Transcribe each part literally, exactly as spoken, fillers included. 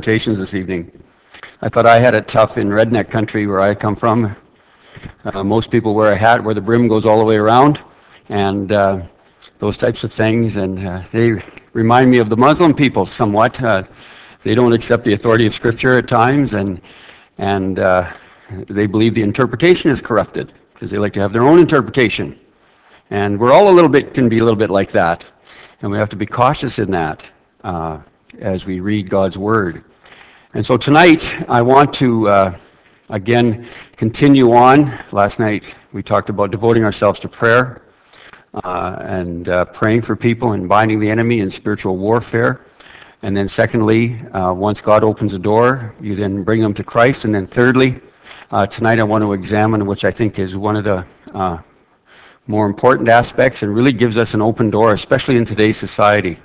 presentations this evening. I thought I had it tough in redneck country where I come from. Uh, most people wear a hat where the brim goes all the way around, and uh, those types of things, and uh, they remind me of the Muslim people somewhat. Uh, they don't accept the authority of Scripture at times, and and uh, they believe the interpretation is corrupted because they like to have their own interpretation. And we're all a little bit, can be a little bit like that, and we have to be cautious in that uh, as we read God's Word. And so tonight, I want to, uh, again, continue on. Last night, we talked about devoting ourselves to prayer uh, and uh, praying for people and binding the enemy in spiritual warfare. And then secondly, uh, once God opens a door, you then bring them to Christ. And then thirdly, uh, tonight I want to examine, which I think is one of the uh, more important aspects and really gives us an open door, especially in today's society.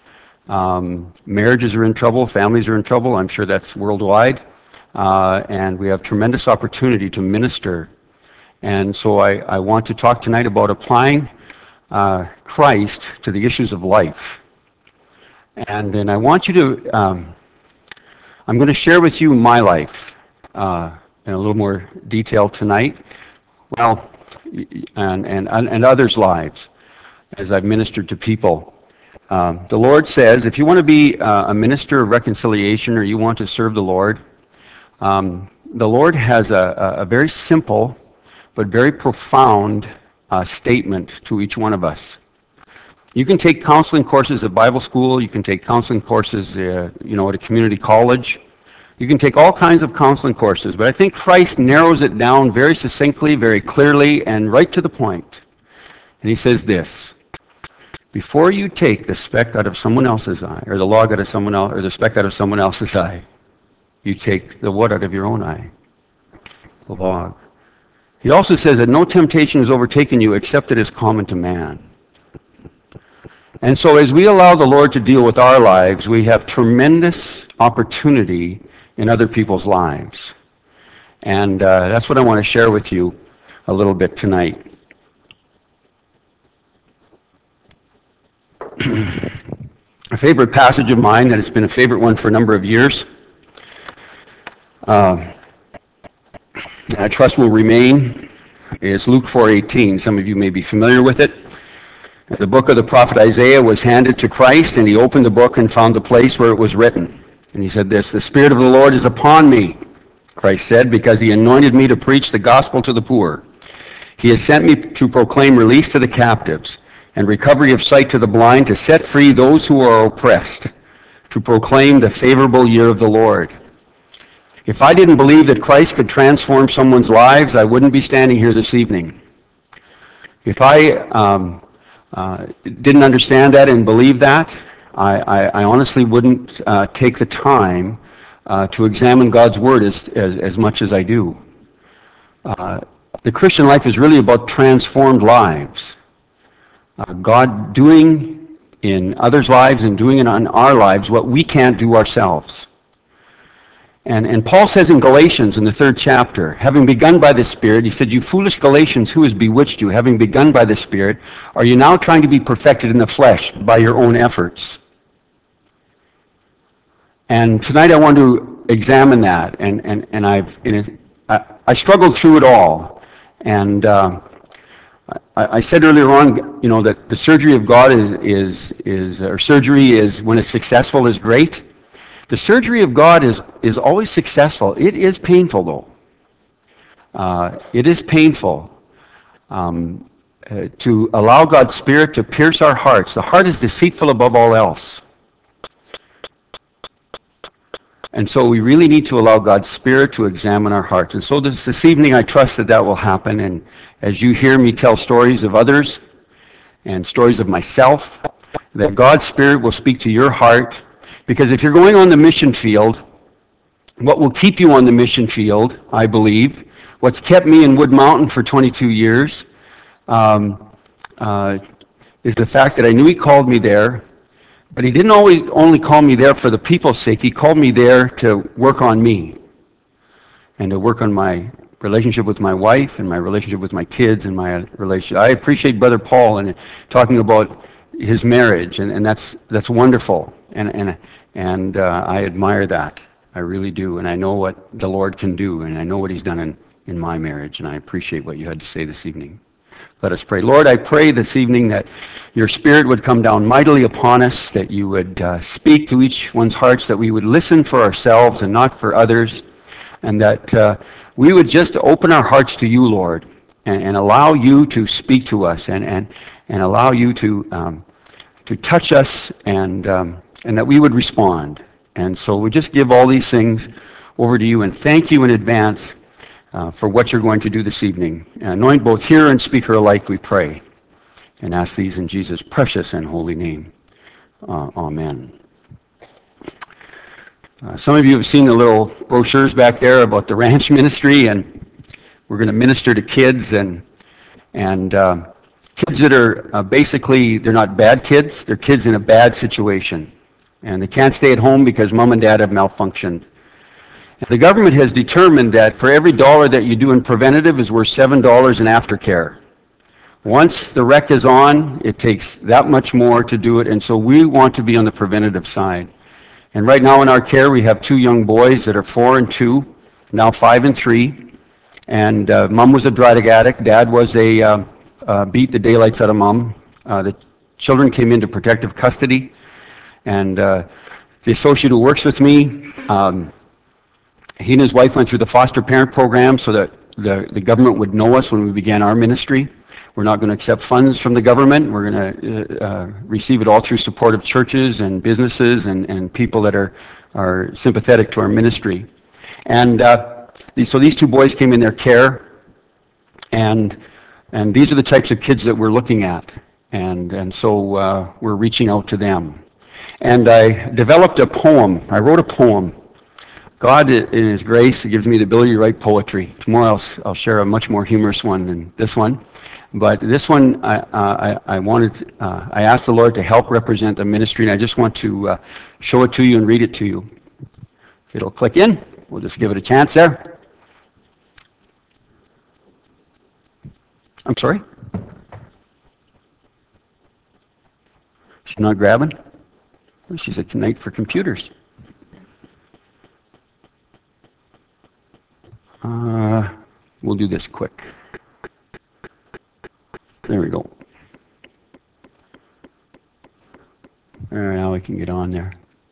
Um, marriages are in trouble, families are in trouble, I'm sure that's worldwide, uh, and we have tremendous opportunity to minister. And so I, I want to talk tonight about applying uh, Christ to the issues of life. And then I want you to, um, I'm going to share with you my life uh, in a little more detail tonight, well, and, and, and others' lives as I've ministered to people. Um, the Lord says, if you want to be uh, a minister of reconciliation or you want to serve the Lord, um, the Lord has a, a very simple but very profound uh, statement to each one of us. You can take counseling courses at Bible school, you can take counseling courses uh, you know, at a community college, you can take all kinds of counseling courses, but I think Christ narrows it down very succinctly, very clearly, and right to the point. And he says this: before you take the speck out of someone else's eye, or the log out of someone else, or the speck out of someone else's eye, you take the what out of your own eye? The log. He also says that no temptation has overtaken you except it is common to man. And so as we allow the Lord to deal with our lives, we have tremendous opportunity in other people's lives. And uh, that's what I want to share with you a little bit tonight. A favorite passage of mine that has been a favorite one for a number of years, uh, and I trust will remain, is Luke four eighteen. Some of you may be familiar with it. The book of the prophet Isaiah was handed to Christ, and he opened the book and found the place where it was written. And he said this: "The Spirit of the Lord is upon me," Christ said, "because he anointed me to preach the gospel to the poor. He has sent me to proclaim release to the captives and recovery of sight to the blind, to set free those who are oppressed, to proclaim the favorable year of the Lord." If I didn't believe that Christ could transform someone's lives, I wouldn't be standing here this evening. If I um, uh, didn't understand that and believe that, I, I, I honestly wouldn't uh, take the time uh, to examine God's Word as, as, as much as I do. Uh, the Christian life is really about transformed lives. Uh, God doing in others' lives and doing in our lives what we can't do ourselves. And, and Paul says in Galatians, in the third chapter, having begun by the Spirit, he said, "You foolish Galatians, who has bewitched you? Having begun by the Spirit, are you now trying to be perfected in the flesh by your own efforts?" And tonight I want to examine that, and, and, and I've in it, I, I struggled through it all. And uh, I, I said earlier on, you know, that the surgery of God is, is, is or surgery is, when it's successful, is great. The surgery of God is, is always successful. It is painful, though. Uh, it is painful um, uh, to allow God's Spirit to pierce our hearts. The heart is deceitful above all else. And so we really need to allow God's Spirit to examine our hearts. And so this, this evening, I trust that that will happen. And as you hear me tell stories of others and stories of myself, that God's Spirit will speak to your heart. Because if you're going on the mission field, what will keep you on the mission field, I believe, what's kept me in Wood Mountain for twenty-two years, um, uh, is the fact that I knew he called me there, but he didn't always only call me there for the people's sake. He called me there to work on me and to work on my relationship with my wife and my relationship with my kids and my relationship. I appreciate Brother Paul and talking about his marriage, and, and that's that's wonderful, and and and uh, I admire that. I really do. And I know what the Lord can do, and I know what he's done in, in my marriage, and I appreciate what you had to say this evening. Let us pray. Lord, I pray this evening that your Spirit would come down mightily upon us, that you would uh, speak to each one's hearts, that we would listen for ourselves and not for others, and that uh, we would just open our hearts to you, Lord, and, and allow you to speak to us, and, and, and allow you to, um, to touch us, and, um, and that we would respond. And so we just give all these things over to you, and thank you in advance Uh, for what you're going to do this evening. Anoint both hearer and speaker alike, we pray, and ask these in Jesus' precious and holy name. Uh, amen. Uh, some of you have seen the little brochures back there about the ranch ministry, and we're going to minister to kids, and and uh, kids that are uh, basically, they're not bad kids, they're kids in a bad situation, and they can't stay at home because mom and dad have malfunctioned. The government has determined that for every dollar that you do in preventative is worth seven dollars in aftercare. Once the wreck is on, it takes that much more to do it, and so we want to be on the preventative side. And right now in our care, we have two young boys that are four and two, now five and three. And uh, mom was a drug addict. Dad was a uh, uh, beat the daylights out of mom. Uh, the children came into protective custody, and uh, the associate who works with me, um, he and his wife went through the foster parent program so that the, the government would know us when we began our ministry. We're not going to accept funds from the government. We're going to uh, uh, receive it all through support of churches and businesses and, and people that are, are sympathetic to our ministry. And uh, these, so these two boys came in their care, and, and these are the types of kids that we're looking at. And, and so uh, we're reaching out to them. And I developed a poem. I wrote a poem. God, in his grace, gives me the ability to write poetry. Tomorrow I'll, I'll share a much more humorous one than this one. But this one, I, uh, I, I wanted, uh, I asked the Lord to help represent the ministry, and I just want to uh, show it to you and read it to you. If it'll click in, we'll just give it a chance there. I'm sorry? She's not grabbing? She's a knight for computers. Uh, we'll do this quick. There we go. All right, now we can get on there.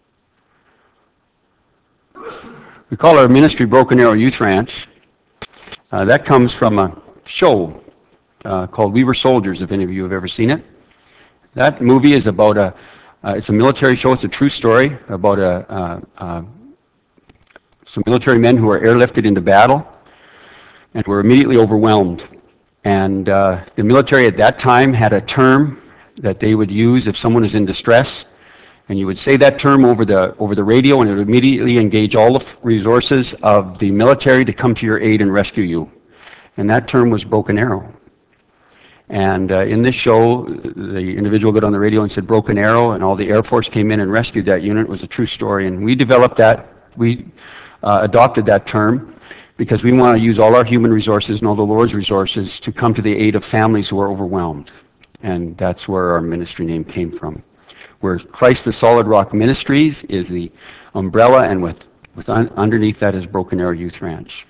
We call our ministry Broken Arrow Youth Ranch. Uh, that comes from a show uh, called We Were Soldiers, if any of you have ever seen it. That movie is about a, uh, it's a military show, it's a true story about a, uh, uh, some military men who were airlifted into battle and were immediately overwhelmed. And uh, the military at that time had a term that they would use if someone was in distress, and you would say that term over the over the radio, and it would immediately engage all the resources of the military to come to your aid and rescue you. And that term was Broken Arrow. And uh, in this show, the individual got on the radio and said Broken Arrow, and all the Air Force came in and rescued that unit. It was a true story, and we developed that, we uh, adopted that term, because we want to use all our human resources and all the Lord's resources to come to the aid of families who are overwhelmed. And that's where our ministry name came from. Where Christ the Solid Rock Ministries is the umbrella, and with, with un, underneath that is Broken Arrow Youth Ranch.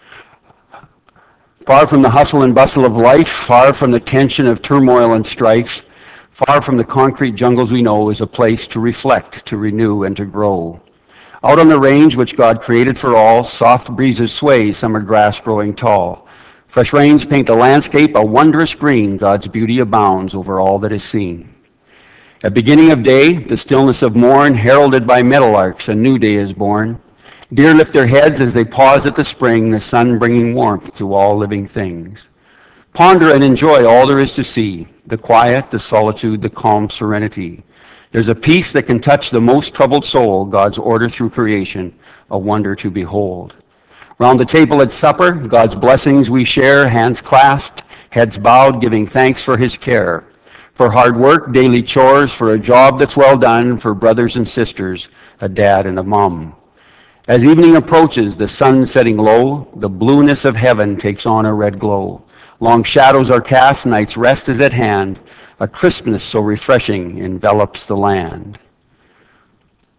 Far from the hustle and bustle of life, far from the tension of turmoil and strife, far from the concrete jungles we know, is a place to reflect, to renew, and to grow. Out on the range which God created for all, soft breezes sway summer grass growing tall. Fresh rains paint the landscape a wondrous green. God's beauty abounds over all that is seen. At beginning of day, the stillness of morn, heralded by meadowlarks, a new day is born. Deer lift their heads as they pause at the spring, the sun bringing warmth to all living things. Ponder and enjoy all there is to see, the quiet, the solitude, the calm serenity. There's a peace that can touch the most troubled soul, God's order through creation, a wonder to behold. Round the table at supper, God's blessings we share, hands clasped, heads bowed, giving thanks for his care. For hard work, daily chores, for a job that's well done, for brothers and sisters, a dad and a mom. As evening approaches, the sun setting low, the blueness of heaven takes on a red glow. Long shadows are cast, night's rest is at hand. A crispness so refreshing envelops the land.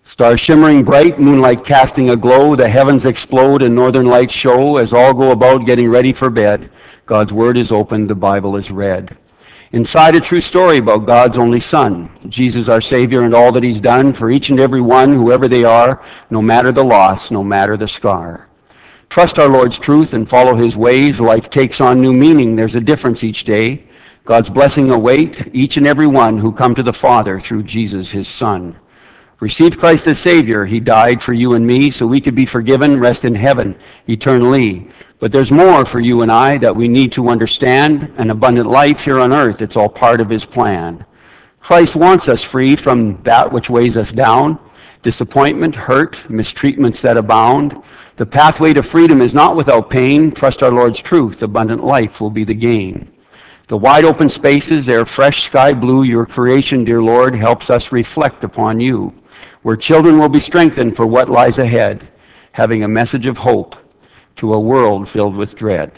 Stars shimmering bright, moonlight casting a glow, the heavens explode and northern lights show as all go about getting ready for bed. God's word is opened, the Bible is read. Inside a true story about God's only Son, Jesus our Savior, and all that he's done for each and every one, whoever they are, no matter the loss, no matter the scar. Trust our Lord's truth and follow his ways. Life takes on new meaning. There's a difference each day. God's blessing await each and every one who come to the Father through Jesus, his Son. Receive Christ as Savior. He died for you and me so we could be forgiven, rest in heaven eternally. But there's more for you and I that we need to understand. An abundant life here on earth, it's all part of his plan. Christ wants us free from that which weighs us down, disappointment, hurt, mistreatments that abound. The pathway to freedom is not without pain. Trust our Lord's truth. Abundant life will be the gain. The wide open spaces, their fresh sky blue, your creation, dear Lord, helps us reflect upon you, where children will be strengthened for what lies ahead, having a message of hope to a world filled with dread.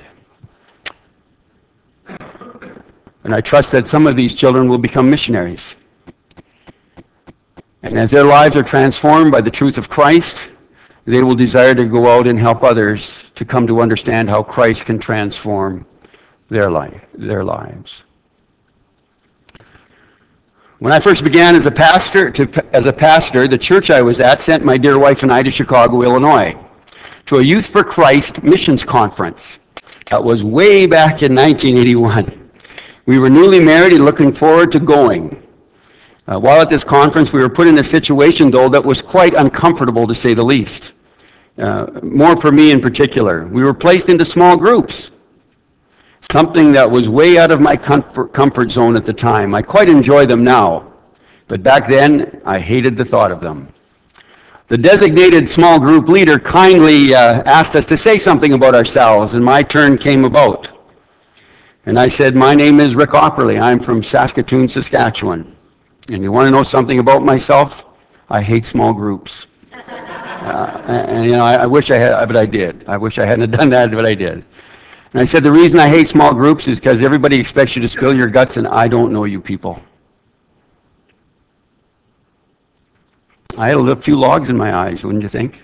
And I trust that some of these children will become missionaries. And as their lives are transformed by the truth of Christ, they will desire to go out and help others to come to understand how Christ can transform their life, their lives. When I first began as a pastor, to, as a pastor, the church I was at sent my dear wife and I to Chicago, Illinois, to a Youth for Christ missions conference. That was way back in nineteen eighty-one. We were newly married and looking forward to going. Uh, while at this conference, we were put in a situation, though, that was quite uncomfortable, to say the least. Uh, more for me in particular. We were placed into small groups, something that was way out of my comfort, comfort zone at the time. I quite enjoy them now, but back then, I hated the thought of them. The designated small group leader kindly uh, asked us to say something about ourselves, and my turn came about. And I said, my name is Rick Opperly. I'm from Saskatoon, Saskatchewan. And you want to know something about myself? I hate small groups. Uh, and, you know, I, I wish I had, but I did. I wish I hadn't done that, but I did. And I said, the reason I hate small groups is because everybody expects you to spill your guts, and I don't know you people. I had a few logs in my eyes, wouldn't you think?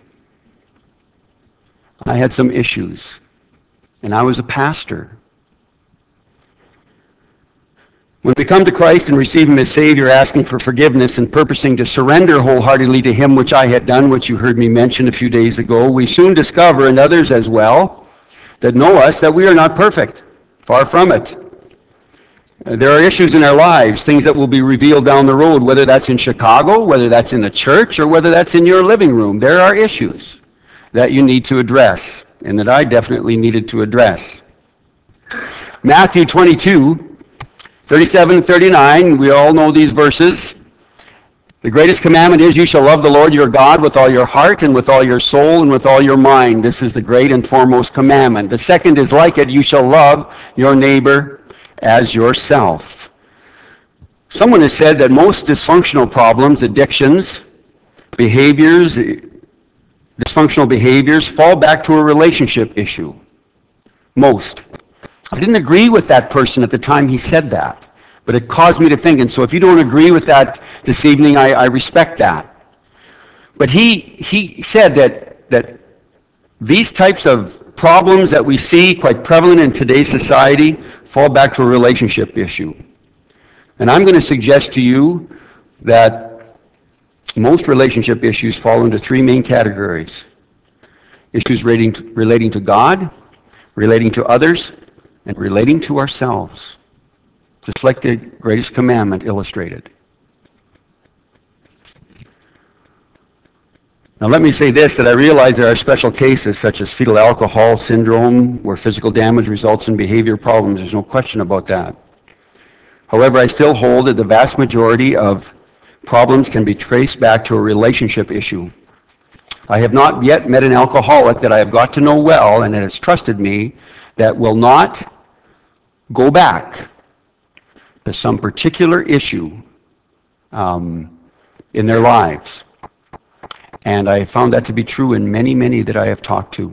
I had some issues, and I was a pastor. When we come to Christ and receive him as Savior, asking for forgiveness and purposing to surrender wholeheartedly to him, which I had done, which you heard me mention a few days ago, we soon discover, and others as well, that know us, that we are not perfect. Far from it. There are issues in our lives, things that will be revealed down the road, whether that's in Chicago, whether that's in the church, or whether that's in your living room. There are issues that you need to address, and that I definitely needed to address. Matthew twenty-two, thirty-seven and thirty-nine, we all know these verses. The greatest commandment is, you shall love the Lord your God with all your heart and with all your soul and with all your mind. This is the great and foremost commandment. The second is like it, you shall love your neighbor as yourself. Someone has said that most dysfunctional problems, addictions, behaviors, dysfunctional behaviors fall back to a relationship issue. Most. I didn't agree with that person at the time he said that, but it caused me to think, and so if you don't agree with that this evening, I, I respect that. But he he said that that these types of problems that we see quite prevalent in today's society fall back to a relationship issue. And I'm going to suggest to you that most relationship issues fall into three main categories. Issues relating to, relating to God, relating to others, and relating to ourselves. Just like the greatest commandment illustrated. Now let me say this, that I realize there are special cases such as fetal alcohol syndrome, where physical damage results in behavior problems. There's no question about that. However, I still hold that the vast majority of problems can be traced back to a relationship issue. I have not yet met an alcoholic that I have got to know well and that has trusted me that will not go back to some particular issue um, in their lives. And I found that to be true in many, many that I have talked to.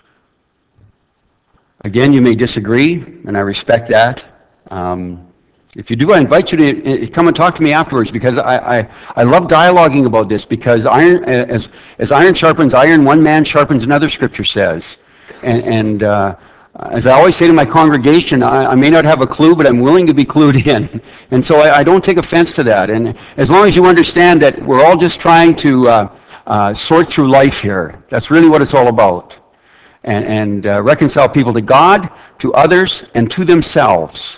Again, you may disagree, and I respect that. Um, If you do, I invite you to uh, come and talk to me afterwards, because I, I, I love dialoguing about this, because iron, as, as iron sharpens iron, one man sharpens another, Scripture says. And, and uh, as I always say to my congregation, I, I may not have a clue, but I'm willing to be clued in. And so I, I don't take offense to that. And as long as you understand that we're all just trying to uh, uh, sort through life here, that's really what it's all about. And, and uh, reconcile people to God, to others, and to themselves.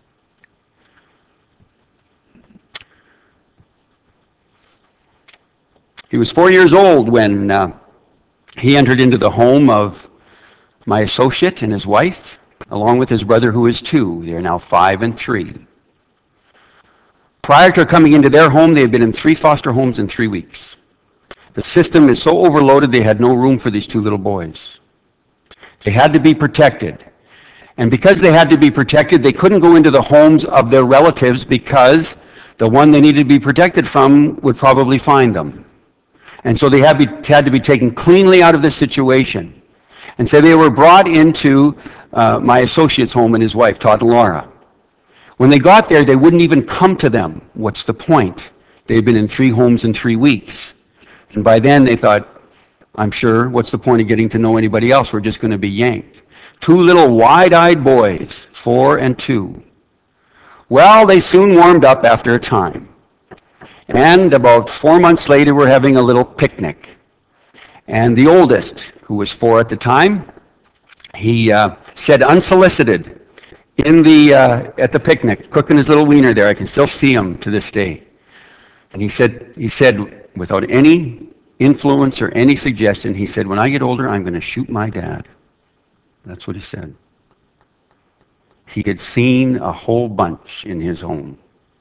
He was four years old when uh, he entered into the home of my associate and his wife, along with his brother who is two. They are now five and three. Prior to coming into their home, they had been in three foster homes in three weeks. The system is so overloaded, they had no room for these two little boys. They had to be protected. And because they had to be protected, they couldn't go into the homes of their relatives, because the one they needed to be protected from would probably find them. And so they had, be, had to be taken cleanly out of this situation. And so they were brought into uh, my associate's home and his wife, Todd and Laura. When they got there, they wouldn't even come to them. What's the point? They had been in three homes in three weeks. And by then they thought, I'm sure, what's the point of getting to know anybody else? We're just going to be yanked. Two little wide-eyed boys, four and two. Well, they soon warmed up after a time. And about four months later, we're having a little picnic. And the oldest, who was four at the time, he uh, said unsolicited in the uh, at the picnic, cooking his little wiener there. I can still see him to this day. And he said, he said, without any influence or any suggestion, he said, when I get older, I'm going to shoot my dad. That's what he said. He had seen a whole bunch in his home.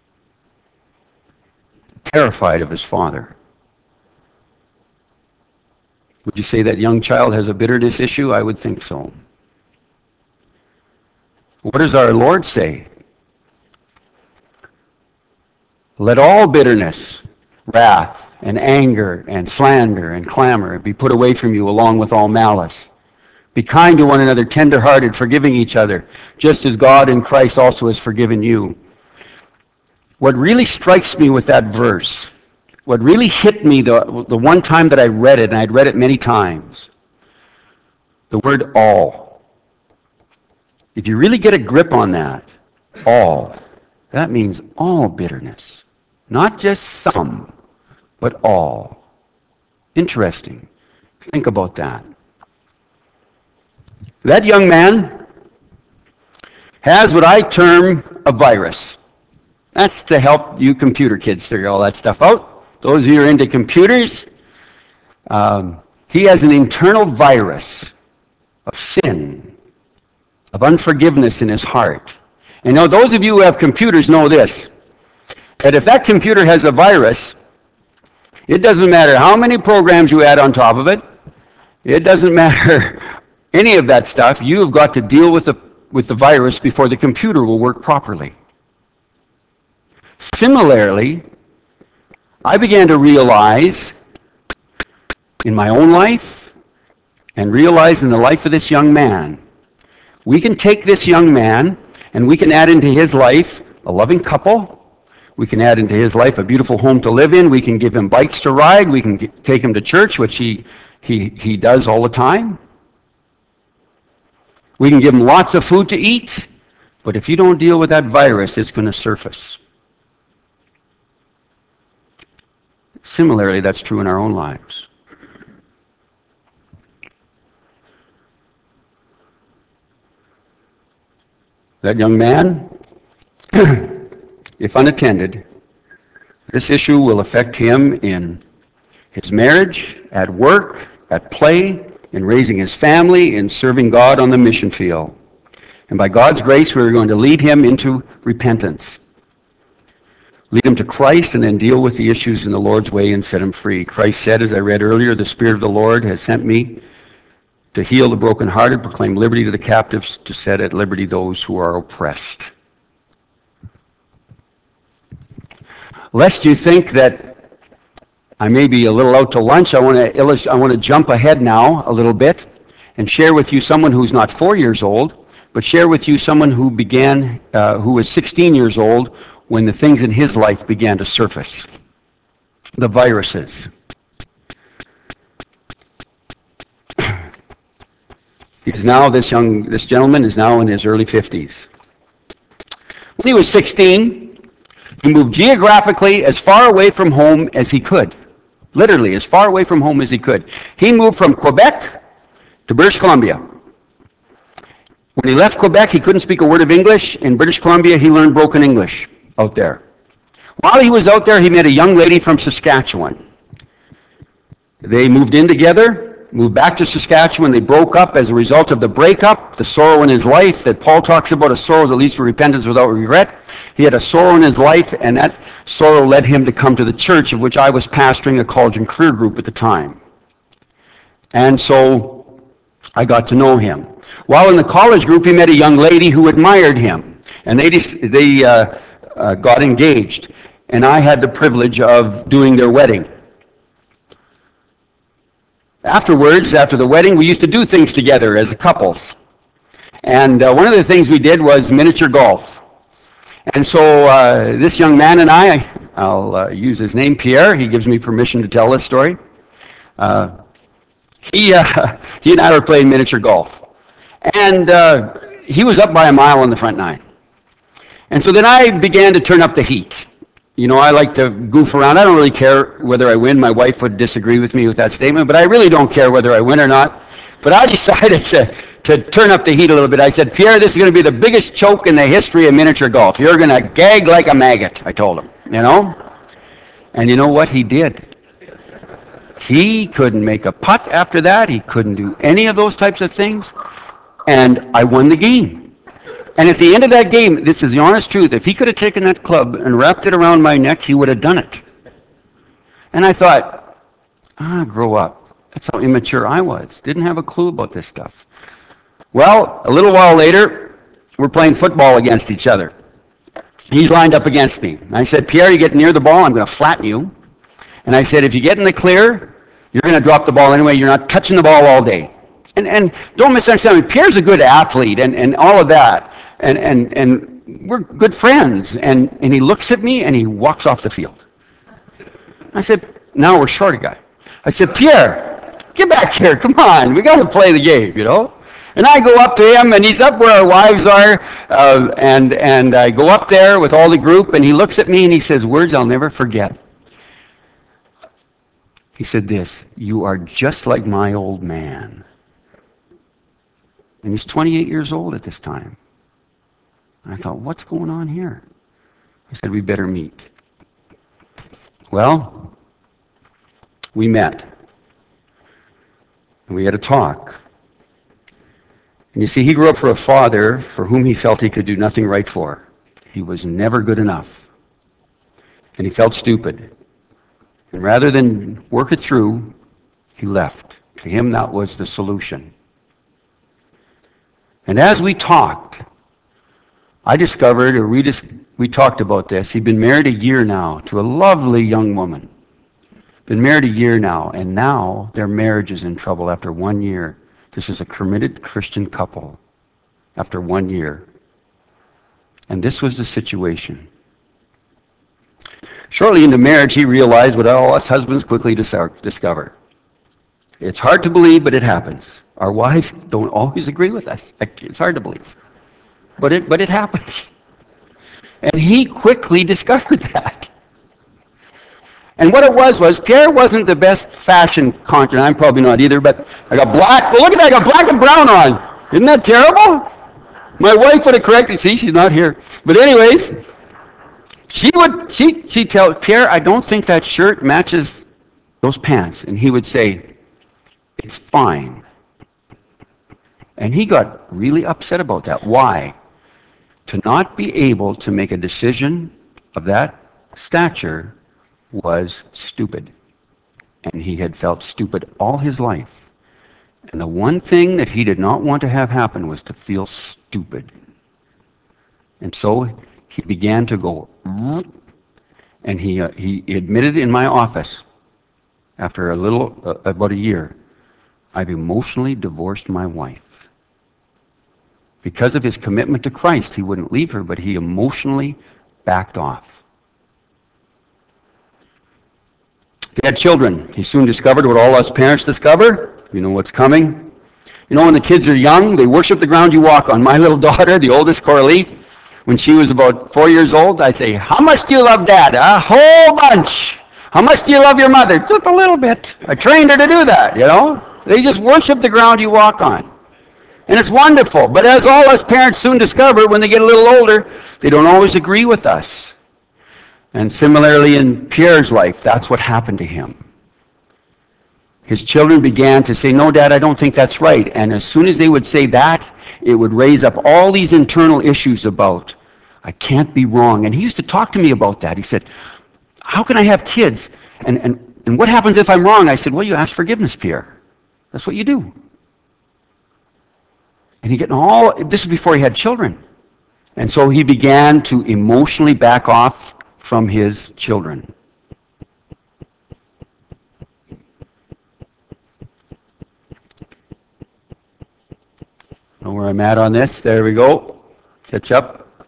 Terrified of his father. Would you say that young child has a bitterness issue? I would think so. What does our Lord say? Let all bitterness, wrath, and anger, and slander, and clamor be put away from you, along with all malice. Be kind to one another, tender-hearted, forgiving each other, just as God in Christ also has forgiven you. What really strikes me with that verse, what really hit me the, the one time that I read it, and I'd read it many times, the word all. If you really get a grip on that, all, that means all bitterness. Not just some, but all. Interesting. Think about that. That young man has what I term a virus. That's to help you computer kids figure all that stuff out. Those of you who are into computers, um, he has an internal virus of sin, of unforgiveness in his heart. And now those of you who have computers know this, that if that computer has a virus, it doesn't matter how many programs you add on top of it, it doesn't matter any of that stuff, you've got to deal with the, with the virus before the computer will work properly. Similarly, I began to realize in my own life and realize in the life of this young man, we can take this young man and we can add into his life a loving couple. We can add into his life a beautiful home to live in. We can give him bikes to ride. We can get, take him to church, which he, he, he does all the time. We can give him lots of food to eat. But if you don't deal with that virus, it's going to surface. Similarly, that's true in our own lives. That young man, if unattended, this issue will affect him in his marriage, at work, at play, in raising his family, in serving God on the mission field. And by God's grace, we're going to lead him into repentance. Lead him to Christ and then deal with the issues in the Lord's way and set him free. Christ said, as I read earlier, the Spirit of the Lord has sent me to heal the brokenhearted, proclaim liberty to the captives, to set at liberty those who are oppressed. Lest you think that I may be a little out to lunch, I want to illust- I want to jump ahead now a little bit and share with you someone who's not four years old, but share with you someone who began, uh, who was sixteen years old when the things in his life began to surface. The viruses. He's now, this young, this gentleman is now in his early fifties. When he was sixteen, he moved geographically as far away from home as he could. Literally, as far away from home as he could. He moved from Quebec to British Columbia. When he left Quebec, he couldn't speak a word of English. In British Columbia, he learned broken English out there. While he was out there, he met a young lady from Saskatchewan. They moved in together, moved back to Saskatchewan. They broke up as a result of the breakup, the sorrow in his life that Paul talks about, a sorrow that leads to repentance without regret. He had a sorrow in his life, and that sorrow led him to come to the church, of which I was pastoring a college and career group at the time. And so I got to know him. While in the college group, he met a young lady who admired him, and they, they uh, uh, got engaged. And I had the privilege of doing their wedding. Afterwards, after the wedding, we used to do things together as couples. And uh, one of the things we did was miniature golf. And so uh, this young man and I, I'll uh, use his name, Pierre. He gives me permission to tell this story. Uh, he, uh, he and I were playing miniature golf. And uh, he was up by a mile on the front nine. And so then I began to turn up the heat. You know, I like to goof around. I don't really care whether I win. My wife would disagree with me with that statement, but I really don't care whether I win or not. But I decided to, to turn up the heat a little bit. I said, Pierre, this is going to be the biggest choke in the history of miniature golf. You're going to gag like a maggot, I told him, you know? And you know what he did? He couldn't make a putt after that. He couldn't do any of those types of things. And I won the game. And at the end of that game, this is the honest truth, if he could have taken that club and wrapped it around my neck, he would have done it. And I thought, ah, grow up. That's how immature I was. Didn't have a clue about this stuff. Well, a little while later, we're playing football against each other. He's lined up against me. I said, Pierre, you get near the ball, I'm going to flatten you. And I said, if you get in the clear, you're going to drop the ball anyway. You're not touching the ball all day. And, and don't misunderstand me, Pierre's a good athlete and, and all of that. And, and, and we're good friends. And, and he looks at me and he walks off the field. I said, now we're short a guy. I said, Pierre, get back here. Come on. We got to play the game, you know. And I go up to him, and he's up where our wives are. Uh, and, and I go up there with all the group, and he looks at me and he says, words I'll never forget. He said this, you are just like my old man. And he's twenty-eight years old at this time. And I thought, what's going on here? I said, we better meet. Well, we met. And we had a talk. And you see, he grew up for a father for whom he felt he could do nothing right for. He was never good enough. And he felt stupid. And rather than work it through, he left. To him, that was the solution. And as we talked, I discovered, or we, dis- we talked about this, he'd been married a year now to a lovely young woman. Been married a year now, and now their marriage is in trouble after one year. This is a committed Christian couple after one year. And this was the situation. Shortly into marriage, he realized what all us husbands quickly dis- discover. It's hard to believe, but it happens. Our wives don't always agree with us. It's hard to believe. But it, but it happens. And he quickly discovered that. And what it was was, Pierre wasn't the best fashion content. I'm probably not either, but I got black. Well, look at that, I got black and brown on. Isn't that terrible? My wife would have corrected. See, she's not here. But anyways, she would, she, she'd tell, Pierre, I don't think that shirt matches those pants. And he would say, it's fine. And he got really upset about that. Why? To not be able to make a decision of that stature was stupid. And he had felt stupid all his life. And the one thing that he did not want to have happen was to feel stupid. And so he began to go, and he, uh, he admitted in my office, after a little, uh, about a year, I've emotionally divorced my wife. Because of his commitment to Christ, he wouldn't leave her, but he emotionally backed off. They had children. He soon discovered what all us parents discover. You know what's coming. You know, when the kids are young, they worship the ground you walk on. My little daughter, the oldest, Coralie, when she was about four years old, I'd say, how much do you love Dad? A whole bunch. How much do you love your mother? Just a little bit. I trained her to do that, you know. They just worship the ground you walk on. And it's wonderful. But as all us parents soon discover, when they get a little older, they don't always agree with us. And similarly in Pierre's life, that's what happened to him. His children began to say, no, Dad, I don't think that's right. And as soon as they would say that, it would raise up all these internal issues about, I can't be wrong. And he used to talk to me about that. He said, how can I have kids? And, and, and what happens if I'm wrong? I said, well, you ask forgiveness, Pierre. That's what you do. And he getting all, this is before he had children. And so he began to emotionally back off from his children. Know where I'm at on this? There we go. Catch up.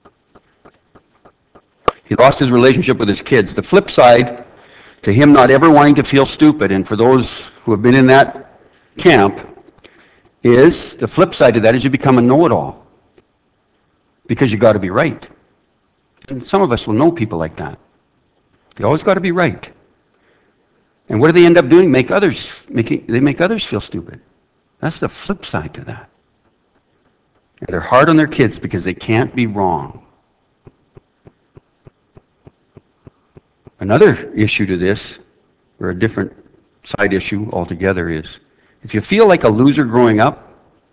He lost his relationship with his kids. The flip side to him not ever wanting to feel stupid, and for those who have been in that camp, is the flip side of that is you become a know-it-all because you got to be right. And some of us will know people like that. They always got to be right. And what do they end up doing? Make others making they make others feel stupid. That's the flip side to that. And they're hard on their kids because they can't be wrong. Another issue to this, or a different side issue altogether, is if you feel like a loser growing up,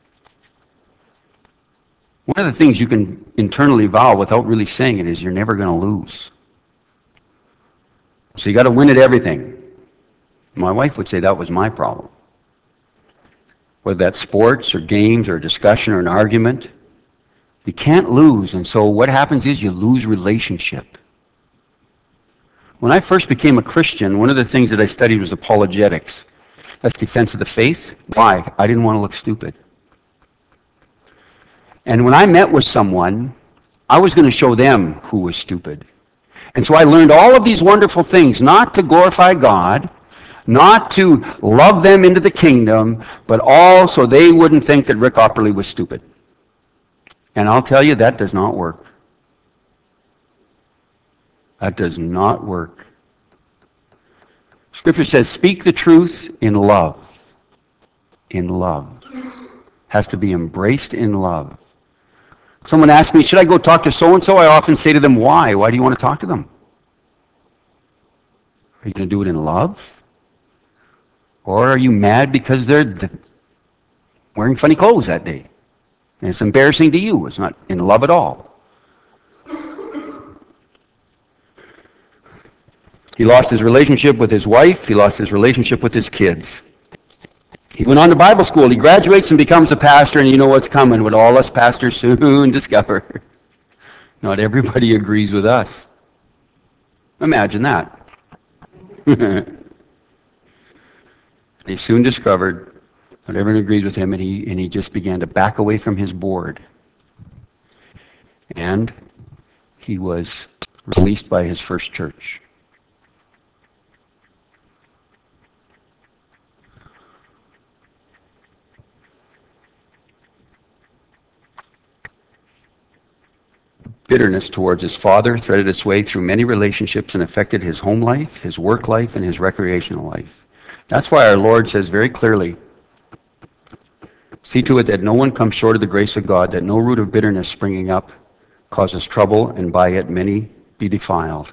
one of the things you can internally vow without really saying it is you're never going to lose. So you got to win at everything. My wife would say that was my problem. Whether that's sports or games or a discussion or an argument, you can't lose. And so what happens is you lose relationship. When I first became a Christian, one of the things that I studied was apologetics. That's defense of the faith. Why? I didn't want to look stupid. And when I met with someone, I was going to show them who was stupid. And so I learned all of these wonderful things, not to glorify God, not to love them into the kingdom, but all so they wouldn't think that Rick Opperly was stupid. And I'll tell you, that does not work. That does not work. Scripture says, speak the truth in love. In love. Has to be embraced in love. Someone asks me, should I go talk to so-and-so? I often say to them, why? Why do you want to talk to them? Are you going to do it in love? Or are you mad because they're wearing funny clothes that day? And it's embarrassing to you. It's not in love at all. He lost his relationship with his wife. He lost his relationship with his kids. He went on to Bible school. He graduates and becomes a pastor, and you know what's coming, what all us pastors soon discover. Not everybody agrees with us. Imagine that. He soon discovered not everyone agrees with him, and he, and he just began to back away from his board. And he was released by his first church. Bitterness towards his father threaded its way through many relationships and affected his home life, his work life, and his recreational life. That's why our Lord says very clearly, see to it that no one comes short of the grace of God, that no root of bitterness springing up causes trouble, and by it many be defiled.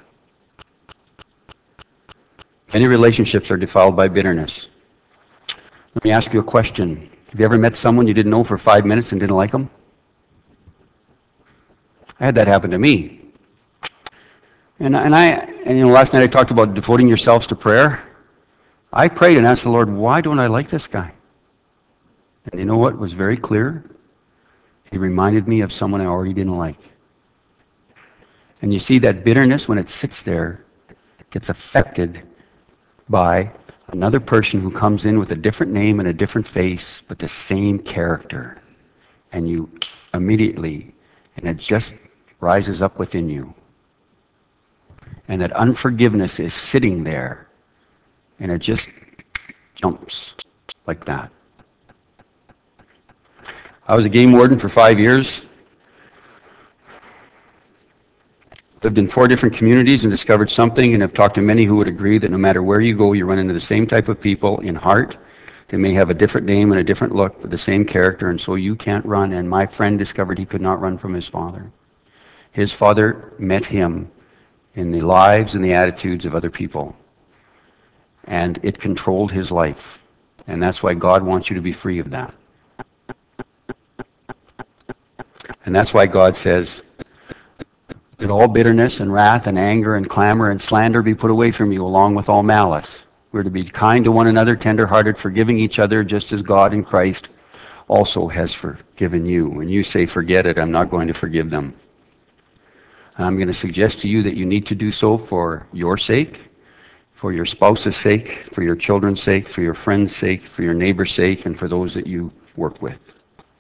Many relationships are defiled by bitterness. Let me ask you a question. Have you ever met someone you didn't know for five minutes and didn't like them? I had that happen to me. And, and I, and you know, last night I talked about devoting yourselves to prayer. I prayed and asked the Lord, why don't I like this guy? And you know what was very clear? He reminded me of someone I already didn't like. And you see that bitterness, when it sits there, gets affected by another person who comes in with a different name and a different face, but the same character. and you immediately, and it just rises up within you. And that unforgiveness is sitting there, and it just jumps like that. I was a game warden for five years. Lived in four different communities and discovered something, and have talked to many who would agree that no matter where you go, you run into the same type of people in heart. They may have a different name and a different look, but the same character, and so you can't run. And my friend discovered he could not run from his father. His father met him in the lives and the attitudes of other people, and it controlled his life. And that's why God wants you to be free of that. And that's why God says, "Let all bitterness and wrath and anger and clamor and slander be put away from you, along with all malice. We're to be kind to one another, tender-hearted, forgiving each other, just as God in Christ also has forgiven you." When you say, "Forget it, I'm not going to forgive them," I'm going to suggest to you that you need to do so for your sake, for your spouse's sake, for your children's sake, for your friend's sake, for your neighbor's sake, and for those that you work with.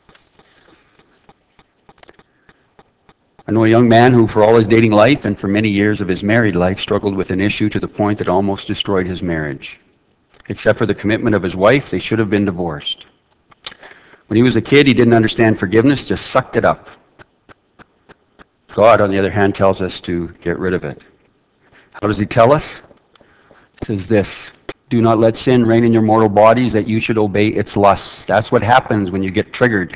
I know a young man who, for all his dating life and for many years of his married life, struggled with an issue to the point that almost destroyed his marriage. Except for the commitment of his wife, they should have been divorced. When he was a kid, he didn't understand forgiveness, just sucked it up. God, on the other hand, tells us to get rid of it. How does he tell us? He says this: "Do not let sin reign in your mortal bodies, that you should obey its lusts." That's what happens when you get triggered.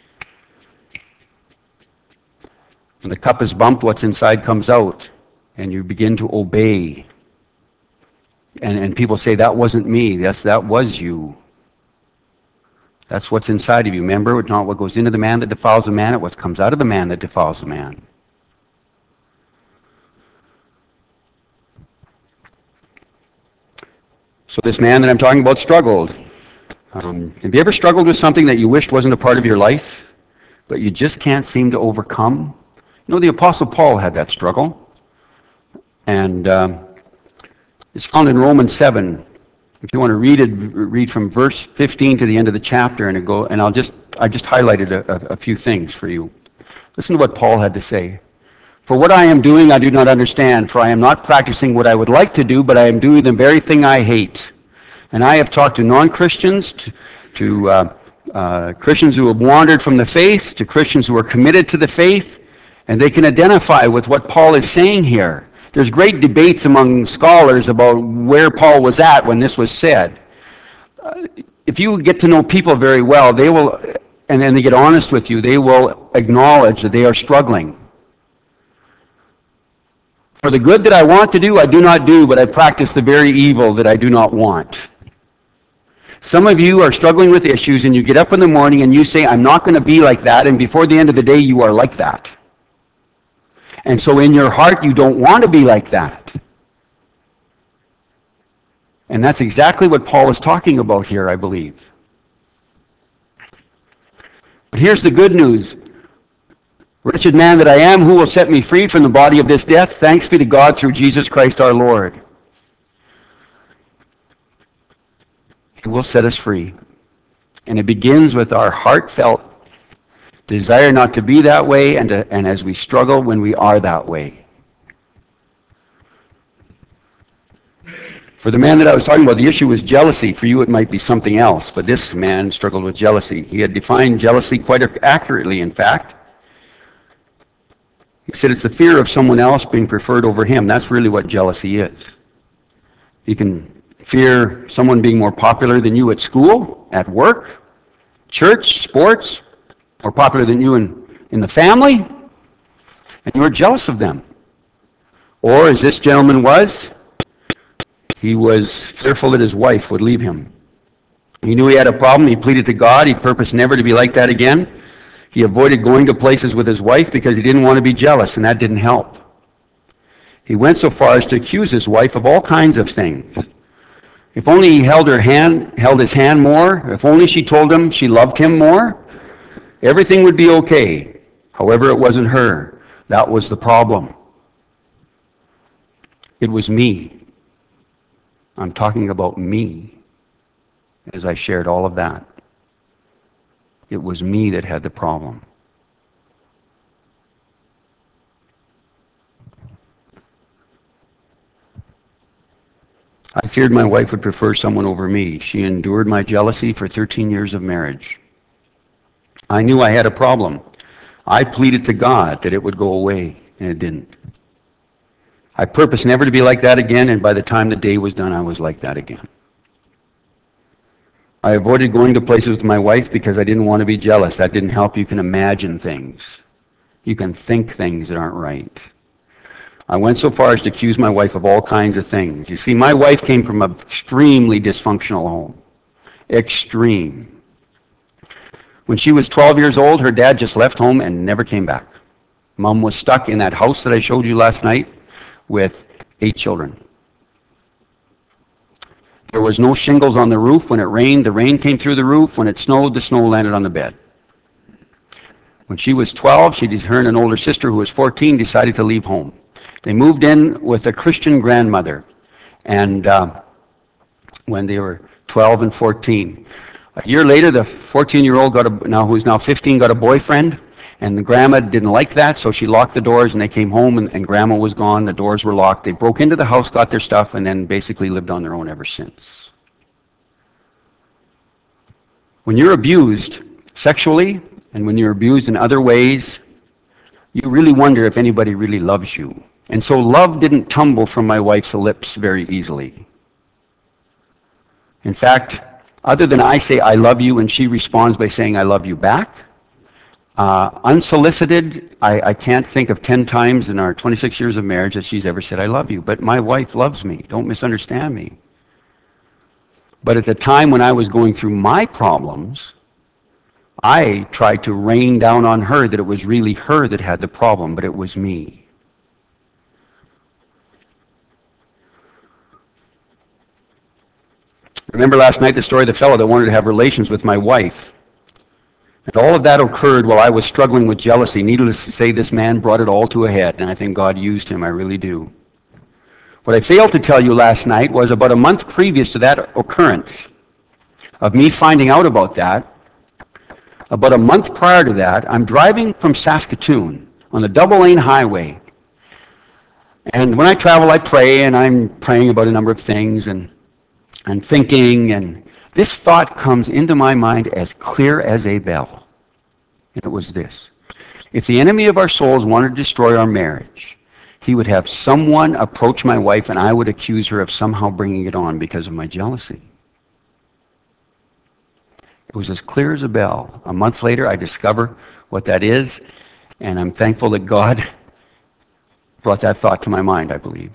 When the cup is bumped, what's inside comes out, and you begin to obey. And, and people say, "That wasn't me." Yes, that was you. That's what's inside of you. Remember, it's not what goes into the man that defiles a man, it's what comes out of the man that defiles a man. So this man that I'm talking about struggled. Um, have you ever struggled with something that you wished wasn't a part of your life, but you just can't seem to overcome? You know, the Apostle Paul had that struggle. And um, it's found in Romans seven. If you want to read it, read from verse fifteen to the end of the chapter, and it go. And I'll just I just highlighted a, a, a few things for you. Listen to what Paul had to say. "For what I am doing, I do not understand. For I am not practicing what I would like to do, but I am doing the very thing I hate. And I have talked to non-Christians, to, to uh, uh, Christians who have wandered from the faith, to Christians who are committed to the faith, and they can identify with what Paul is saying here. There's great debates among scholars about where Paul was at when this was said. Uh, if you get to know people very well, they will, and then they get honest with you, they will acknowledge that they are struggling. For the good that I want to do, I do not do, but I practice the very evil that I do not want. Some of you are struggling with issues, and you get up in the morning and you say, "I'm not going to be like that," and before the end of the day, you are like that. And so in your heart, you don't want to be like that. And that's exactly what Paul is talking about here, I believe. But here's the good news. "Wretched man that I am, who will set me free from the body of this death? Thanks be to God through Jesus Christ our Lord." He will set us free. And it begins with our heartfelt desire not to be that way, and, to, and as we struggle when we are that way. For the man that I was talking about, the issue was jealousy. For you, it might be something else, but this man struggled with jealousy. He had defined jealousy quite accurately, in fact. He said it's the fear of someone else being preferred over him. That's really what jealousy is. You can fear someone being more popular than you at school, at work, church, sports, more popular than you in, in the family, and you're jealous of them. Or, as this gentleman was, he was fearful that his wife would leave him. He knew he had a problem. He pleaded to God. He purposed never to be like that again. He avoided going to places with his wife because he didn't want to be jealous, and that didn't help. He went so far as to accuse his wife of all kinds of things. If only he held her hand, held his hand more, if only she told him she loved him more, everything would be okay. However, it wasn't her. That was the problem. It was me. I'm talking about me as I shared all of that. It was me that had the problem. I feared my wife would prefer someone over me. She endured my jealousy for thirteen years of marriage. I knew I had a problem. I pleaded to God that it would go away, and it didn't. I purposed never to be like that again, and by the time the day was done, I was like that again. I avoided going to places with my wife because I didn't want to be jealous. That didn't help. You can imagine things. You can think things that aren't right. I went so far as to accuse my wife of all kinds of things. You see, my wife came from an extremely dysfunctional home. Extreme. When she was twelve years old, her dad just left home and never came back. Mom was stuck in that house that I showed you last night with eight children. There was no shingles on the roof. When it rained, the rain came through the roof. When it snowed, the snow landed on the bed. When she was twelve, she, her and an older sister who was fourteen decided to leave home. They moved in with a Christian grandmother, and uh, when they were twelve and fourteen. A year later, the fourteen-year-old got a, now who's now fifteen got a boyfriend, and the grandma didn't like that, so she locked the doors, and they came home, and, and grandma was gone. The doors were locked. They broke into the house, got their stuff, and then basically lived on their own ever since. When you're abused sexually, and when you're abused in other ways, you really wonder if anybody really loves you. And so love didn't tumble from my wife's lips very easily. In fact, other than I say I love you and she responds by saying I love you back, uh, unsolicited, I, I can't think of ten times in our twenty-six years of marriage that she's ever said I love you. But my wife loves me. Don't misunderstand me. But at the time when I was going through my problems, I tried to rain down on her that it was really her that had the problem, but it was me. Remember last night the story of the fellow that wanted to have relations with my wife. And all of that occurred while I was struggling with jealousy. Needless to say, this man brought it all to a head, and I think God used him, I really do. What I failed to tell you last night was about a month previous to that occurrence, of me finding out about that, about a month prior to that, I'm driving from Saskatoon on the double-lane highway. And when I travel, I pray, and I'm praying about a number of things, and and thinking, and this thought comes into my mind as clear as a bell. And it was this: if the enemy of our souls wanted to destroy our marriage, he would have someone approach my wife, and I would accuse her of somehow bringing it on because of my jealousy. It was as clear as a bell. A month later, I discover what that is, and I'm thankful that God brought that thought to my mind, I believe.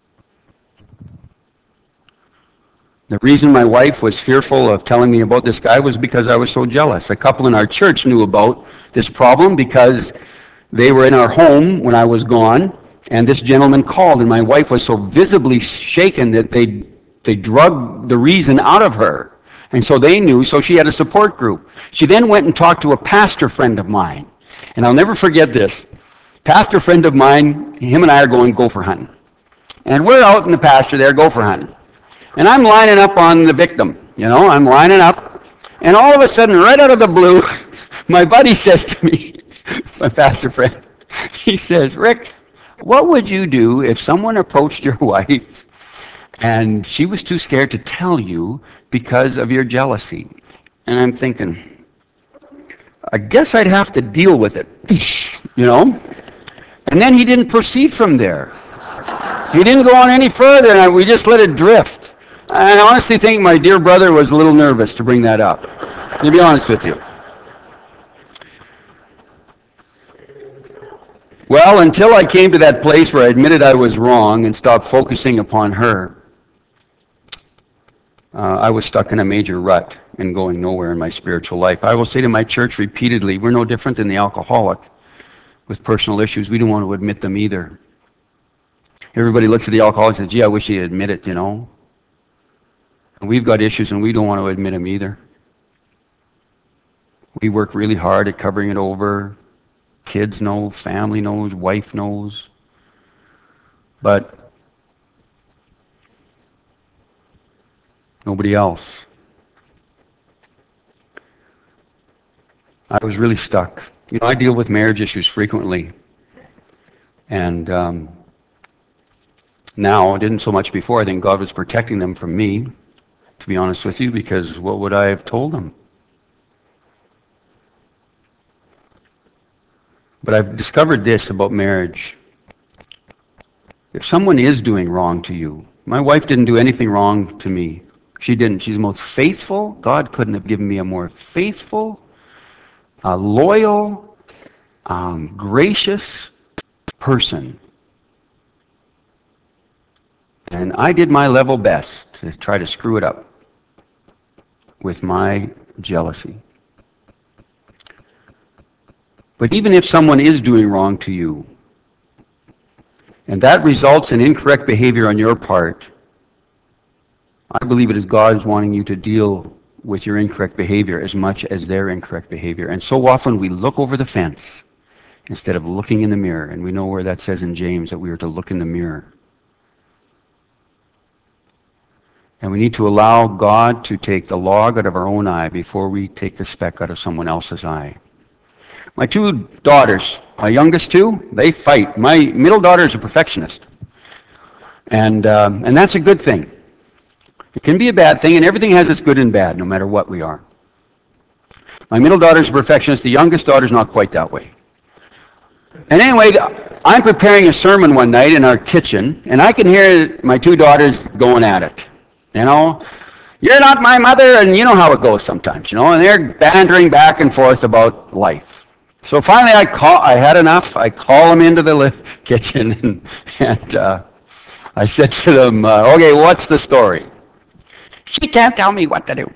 The reason my wife was fearful of telling me about this guy was because I was so jealous. A couple in our church knew about this problem because they were in our home when I was gone, and this gentleman called, and my wife was so visibly shaken that they they drug the reason out of her. And so they knew, so she had a support group. She then went and talked to a pastor friend of mine. And I'll never forget this. Pastor friend of mine, him and I are going gopher hunting. And we're out in the pasture there gopher hunting. And I'm lining up on the victim, you know, I'm lining up, and all of a sudden, right out of the blue, my buddy says to me, my pastor friend, he says, Rick, what would you do if someone approached your wife and she was too scared to tell you because of your jealousy? And I'm thinking, I guess I'd have to deal with it, you know? And then he didn't proceed from there. He didn't go on any further, and we just let it drift. I honestly think my dear brother was a little nervous to bring that up, to be honest with you. Well, until I came to that place where I admitted I was wrong and stopped focusing upon her, uh, I was stuck in a major rut and going nowhere in my spiritual life. I will say to my church repeatedly, we're no different than the alcoholic with personal issues. We don't want to admit them either. Everybody looks at the alcoholic and says, gee, I wish he'd admit it, you know. And we've got issues and we don't want to admit them either. We work really hard at covering it over. Kids know, family knows, wife knows. But nobody else. I was really stuck. You know, I deal with marriage issues frequently. And um, now, I didn't so much before. I think God was protecting them from me, to be honest with you, because what would I have told them? But I've discovered this about marriage. If someone is doing wrong to you, my wife didn't do anything wrong to me. She didn't. She's the most faithful. God couldn't have given me a more faithful, uh, loyal, um, gracious person. And I did my level best to try to screw it up with my jealousy. But even if someone is doing wrong to you, and that results in incorrect behavior on your part, I believe it is God wanting you to deal with your incorrect behavior as much as their incorrect behavior. And so often we look over the fence instead of looking in the mirror. And we know where that says in James that we are to look in the mirror. And we need to allow God to take the log out of our own eye before we take the speck out of someone else's eye. My two daughters, my youngest two, they fight. My middle daughter is a perfectionist. And, um, and that's a good thing. It can be a bad thing, and everything has its good and bad, no matter what we are. My middle daughter is a perfectionist. The youngest daughter is not quite that way. And anyway, I'm preparing a sermon one night in our kitchen, and I can hear my two daughters going at it. You know, you're not my mother, and you know how it goes sometimes, you know, and they're bantering back and forth about life. So finally, I call. I had enough. I call them into the li- kitchen, and, and uh, I said to them, uh, okay, what's the story? She can't tell me what to do.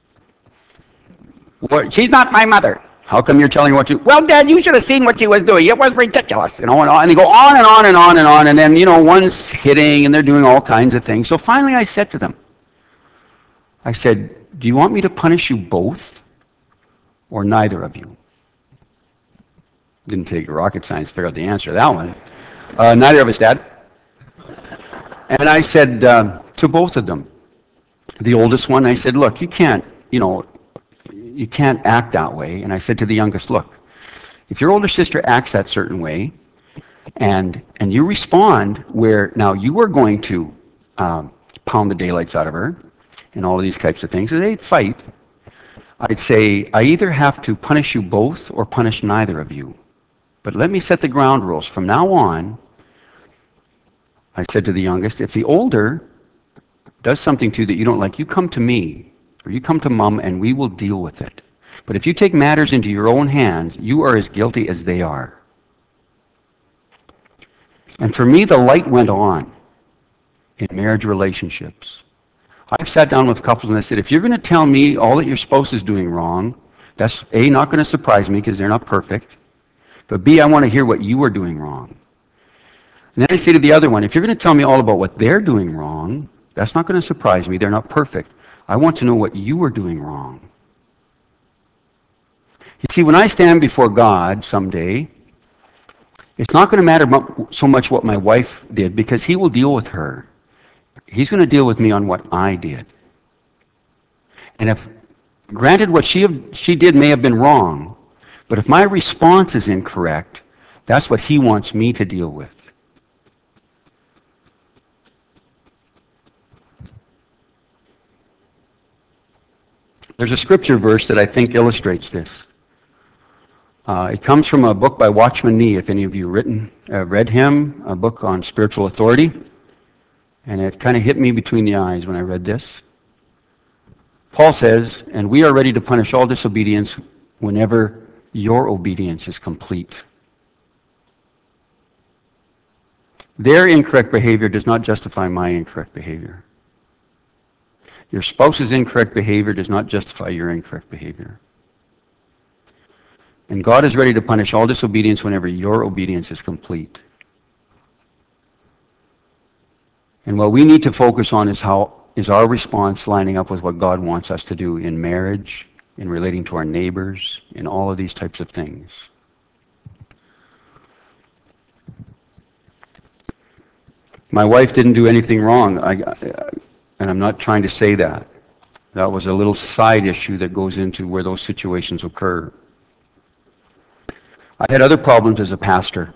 What, she's not my mother. How come you're telling her what to do? Well, Dad, you should have seen what she was doing. It was ridiculous. You know, and, and they go on and on and on and on, and then, you know, one's hitting, and they're doing all kinds of things. So finally I said to them, I said, do you want me to punish you both or neither of you? Didn't take rocket science to figure out the answer to that one. Uh, neither of us, Dad. And I said uh, to both of them, the oldest one, I said, look, you can't, you know, you can't act that way. And I said to the youngest, look, if your older sister acts that certain way, and and you respond where now you are going to um, pound the daylights out of her, and all of these types of things, and they'd fight, I'd say, I either have to punish you both or punish neither of you. But let me set the ground rules. From now on, I said to the youngest, if the older does something to you that you don't like, you come to me, or you come to Mom, and we will deal with it. But if you take matters into your own hands, you are as guilty as they are. And for me, the light went on in marriage relationships. I've sat down with couples and I said, if you're going to tell me all that your spouse is doing wrong, that's A, not going to surprise me because they're not perfect. But B, I want to hear what you are doing wrong. And then I say to the other one, if you're going to tell me all about what they're doing wrong, that's not going to surprise me. They're not perfect. I want to know what you are doing wrong. You see, when I stand before God someday, it's not going to matter so much what my wife did because he will deal with her. He's going to deal with me on what I did. And if, granted, what she, she did may have been wrong, but if my response is incorrect, that's what he wants me to deal with. There's a scripture verse that I think illustrates this. Uh, it comes from a book by Watchman Nee, if any of you written, uh, read him, a book on spiritual authority. And it kind of hit me between the eyes when I read this. Paul says, and we are ready to punish all disobedience whenever your obedience is complete. Their incorrect behavior does not justify my incorrect behavior. Your spouse's incorrect behavior does not justify your incorrect behavior. And God is ready to punish all disobedience whenever your obedience is complete. And what we need to focus on is how is our response lining up with what God wants us to do in marriage, in relating to our neighbors, in all of these types of things. My wife didn't do anything wrong, I, I, and I'm not trying to say that. That was a little side issue that goes into where those situations occur. I had other problems as a pastor.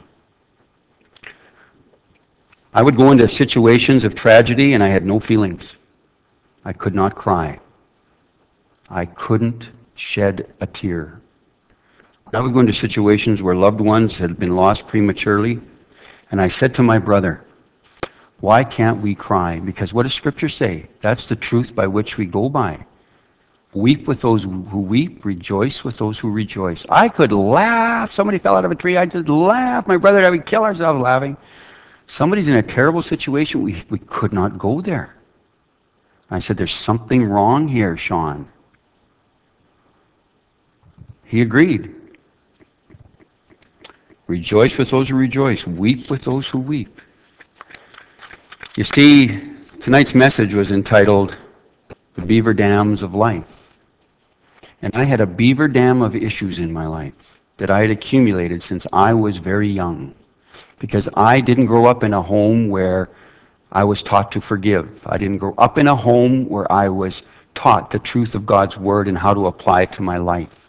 I would go into situations of tragedy and I had no feelings. I could not cry. I couldn't shed a tear. I would go into situations where loved ones had been lost prematurely, and I said to my brother, why can't we cry? Because what does Scripture say? That's the truth by which we go by. Weep with those who weep, rejoice with those who rejoice. I could laugh. Somebody fell out of a tree, I'd just laugh. My brother and I would kill ourselves laughing. Somebody's in a terrible situation, we, we could not go there. I said, there's something wrong here, Sean. He agreed. Rejoice with those who rejoice. Weep with those who weep. You see, tonight's message was entitled, The Beaver Dams of Life. And I had a beaver dam of issues in my life that I had accumulated since I was very young. Because I didn't grow up in a home where I was taught to forgive. I didn't grow up in a home where I was taught the truth of God's Word and how to apply it to my life.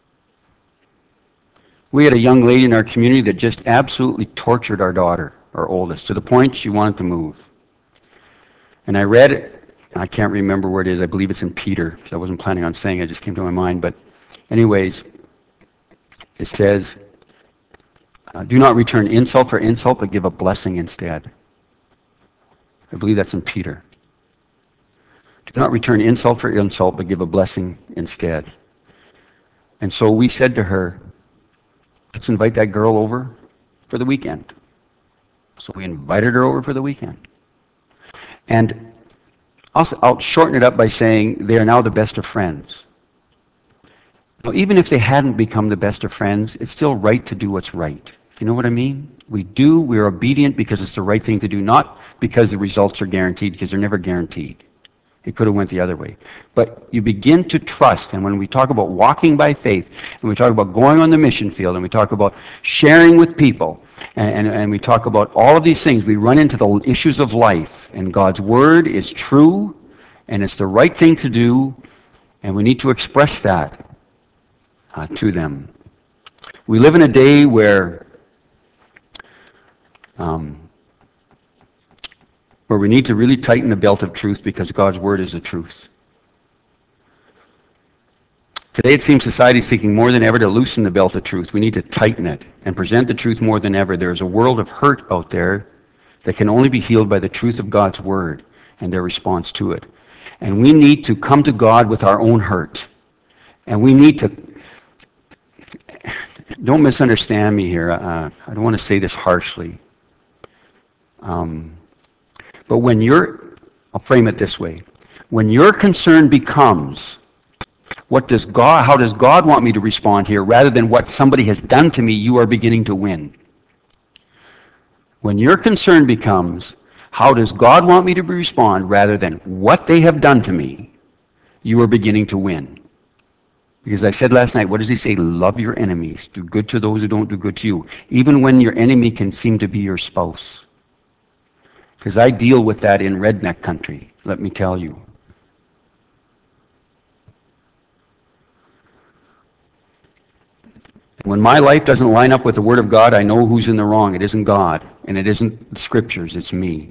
We had a young lady in our community that just absolutely tortured our daughter, our oldest, to the point she wanted to move. And I read it, I can't remember where it is, I believe it's in Peter, so I wasn't planning on saying it, it just came to my mind. But anyways, it says, Uh, do not return insult for insult, but give a blessing instead. I believe that's in Peter. Do not return insult for insult, but give a blessing instead. And so we said to her, let's invite that girl over for the weekend. So we invited her over for the weekend. And I'll, I'll shorten it up by saying they are now the best of friends. Now, even if they hadn't become the best of friends, it's still right to do what's right. You know what I mean? We do, we're obedient because it's the right thing to do, not because the results are guaranteed, because they're never guaranteed. It could have went the other way. But you begin to trust, and when we talk about walking by faith, and we talk about going on the mission field, and we talk about sharing with people, and, and, and we talk about all of these things, we run into the issues of life, and God's Word is true, and it's the right thing to do, and we need to express that uh, to them. We live in a day where Um, where we need to really tighten the belt of truth because God's Word is the truth. Today it seems society is seeking more than ever to loosen the belt of truth. We need to tighten it and present the truth more than ever. There is a world of hurt out there that can only be healed by the truth of God's Word and their response to it. And we need to come to God with our own hurt. And we need to, don't misunderstand me here. Uh, I don't want to say this harshly. Um, but when you're, I'll frame it this way. When your concern becomes, what does God, how does God want me to respond here, rather than what somebody has done to me, you are beginning to win. When your concern becomes, how does God want me to respond, rather than what they have done to me, you are beginning to win. Because I said last night, what does he say? Love your enemies. Do good to those who don't do good to you. Even when your enemy can seem to be your spouse. Because I deal with that in redneck country, let me tell you. When my life doesn't line up with the Word of God, I know who's in the wrong. It isn't God, and it isn't the Scriptures, it's me.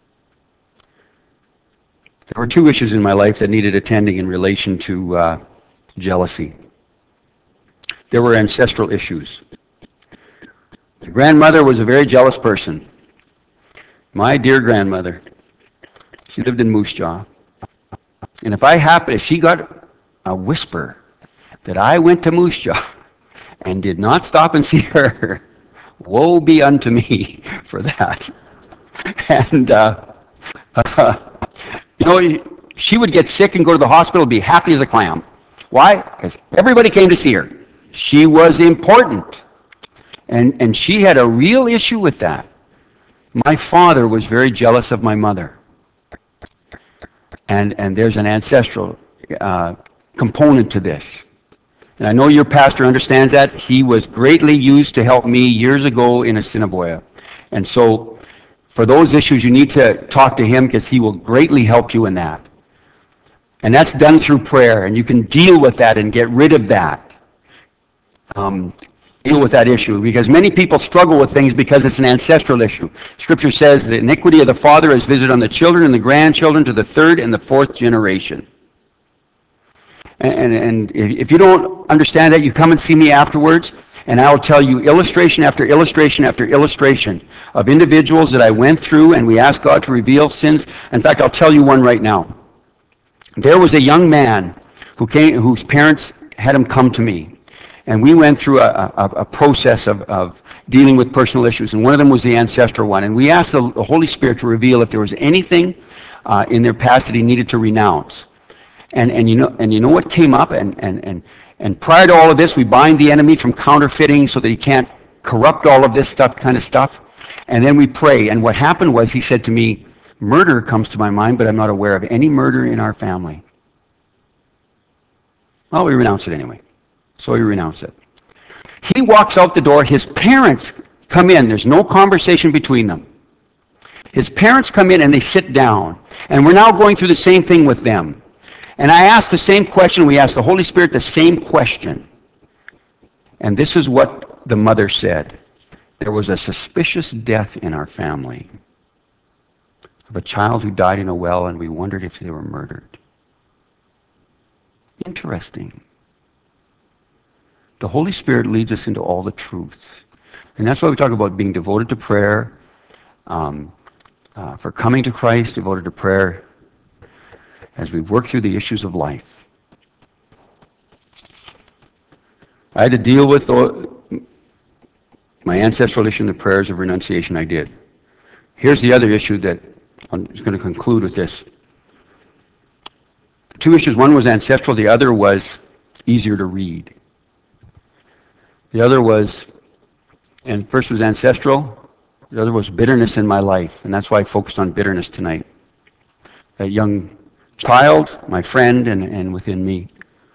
There were two issues in my life that needed attending in relation to uh, jealousy. There were ancestral issues. My grandmother was a very jealous person. My dear grandmother. She lived in Moose Jaw. And if I happened, if she got a whisper that I went to Moose Jaw and did not stop and see her, woe be unto me for that. And, uh, uh, you know, she would get sick and go to the hospital and be happy as a clam. Why? Because everybody came to see her. She was important. And, and she had a real issue with that. My father was very jealous of my mother. And, and there's an ancestral uh, component to this. And I know your pastor understands that. He was greatly used to help me years ago in Assiniboia. And so for those issues, you need to talk to him because he will greatly help you in that. And that's done through prayer. And you can deal with that and get rid of that. Um, deal with that issue, because many people struggle with things because it's an ancestral issue. Scripture says the iniquity of the father is visited on the children and the grandchildren to the third and the fourth generation. And, and, and if you don't understand that, you come and see me afterwards, and I will tell you illustration after illustration after illustration of individuals that I went through, and we asked God to reveal sins. In fact, I'll tell you one right now. There was a young man who came, whose parents had him come to me. And we went through a, a, a process of, of dealing with personal issues, and one of them was the ancestral one. And we asked the, the Holy Spirit to reveal if there was anything uh, in their past that he needed to renounce. And, and, you know, and you know what came up? And, and, and, and prior to all of this, we bind the enemy from counterfeiting so that he can't corrupt all of this stuff, kind of stuff. And then we pray. And what happened was he said to me, murder comes to my mind, but I'm not aware of any murder in our family. Well, we renounce it anyway. So he renounced it. He walks out the door. His parents come in. There's no conversation between them. His parents come in and they sit down. And we're now going through the same thing with them. And I asked the same question. We asked the Holy Spirit the same question. And this is what the mother said. There was a suspicious death in our family of a child who died in a well, and we wondered if they were murdered. Interesting. The Holy Spirit leads us into all the truth. And that's why we talk about being devoted to prayer, um, uh, for coming to Christ, devoted to prayer as we work through the issues of life. I had to deal with the, my ancestral issue in the prayers of renunciation. I did. Here's the other issue that I'm going to conclude with this. Two issues. One was ancestral. The other was easier to read. The other was, and first was ancestral, the other was bitterness in my life, and that's why I focused on bitterness tonight. That young child, my friend, and, and within me.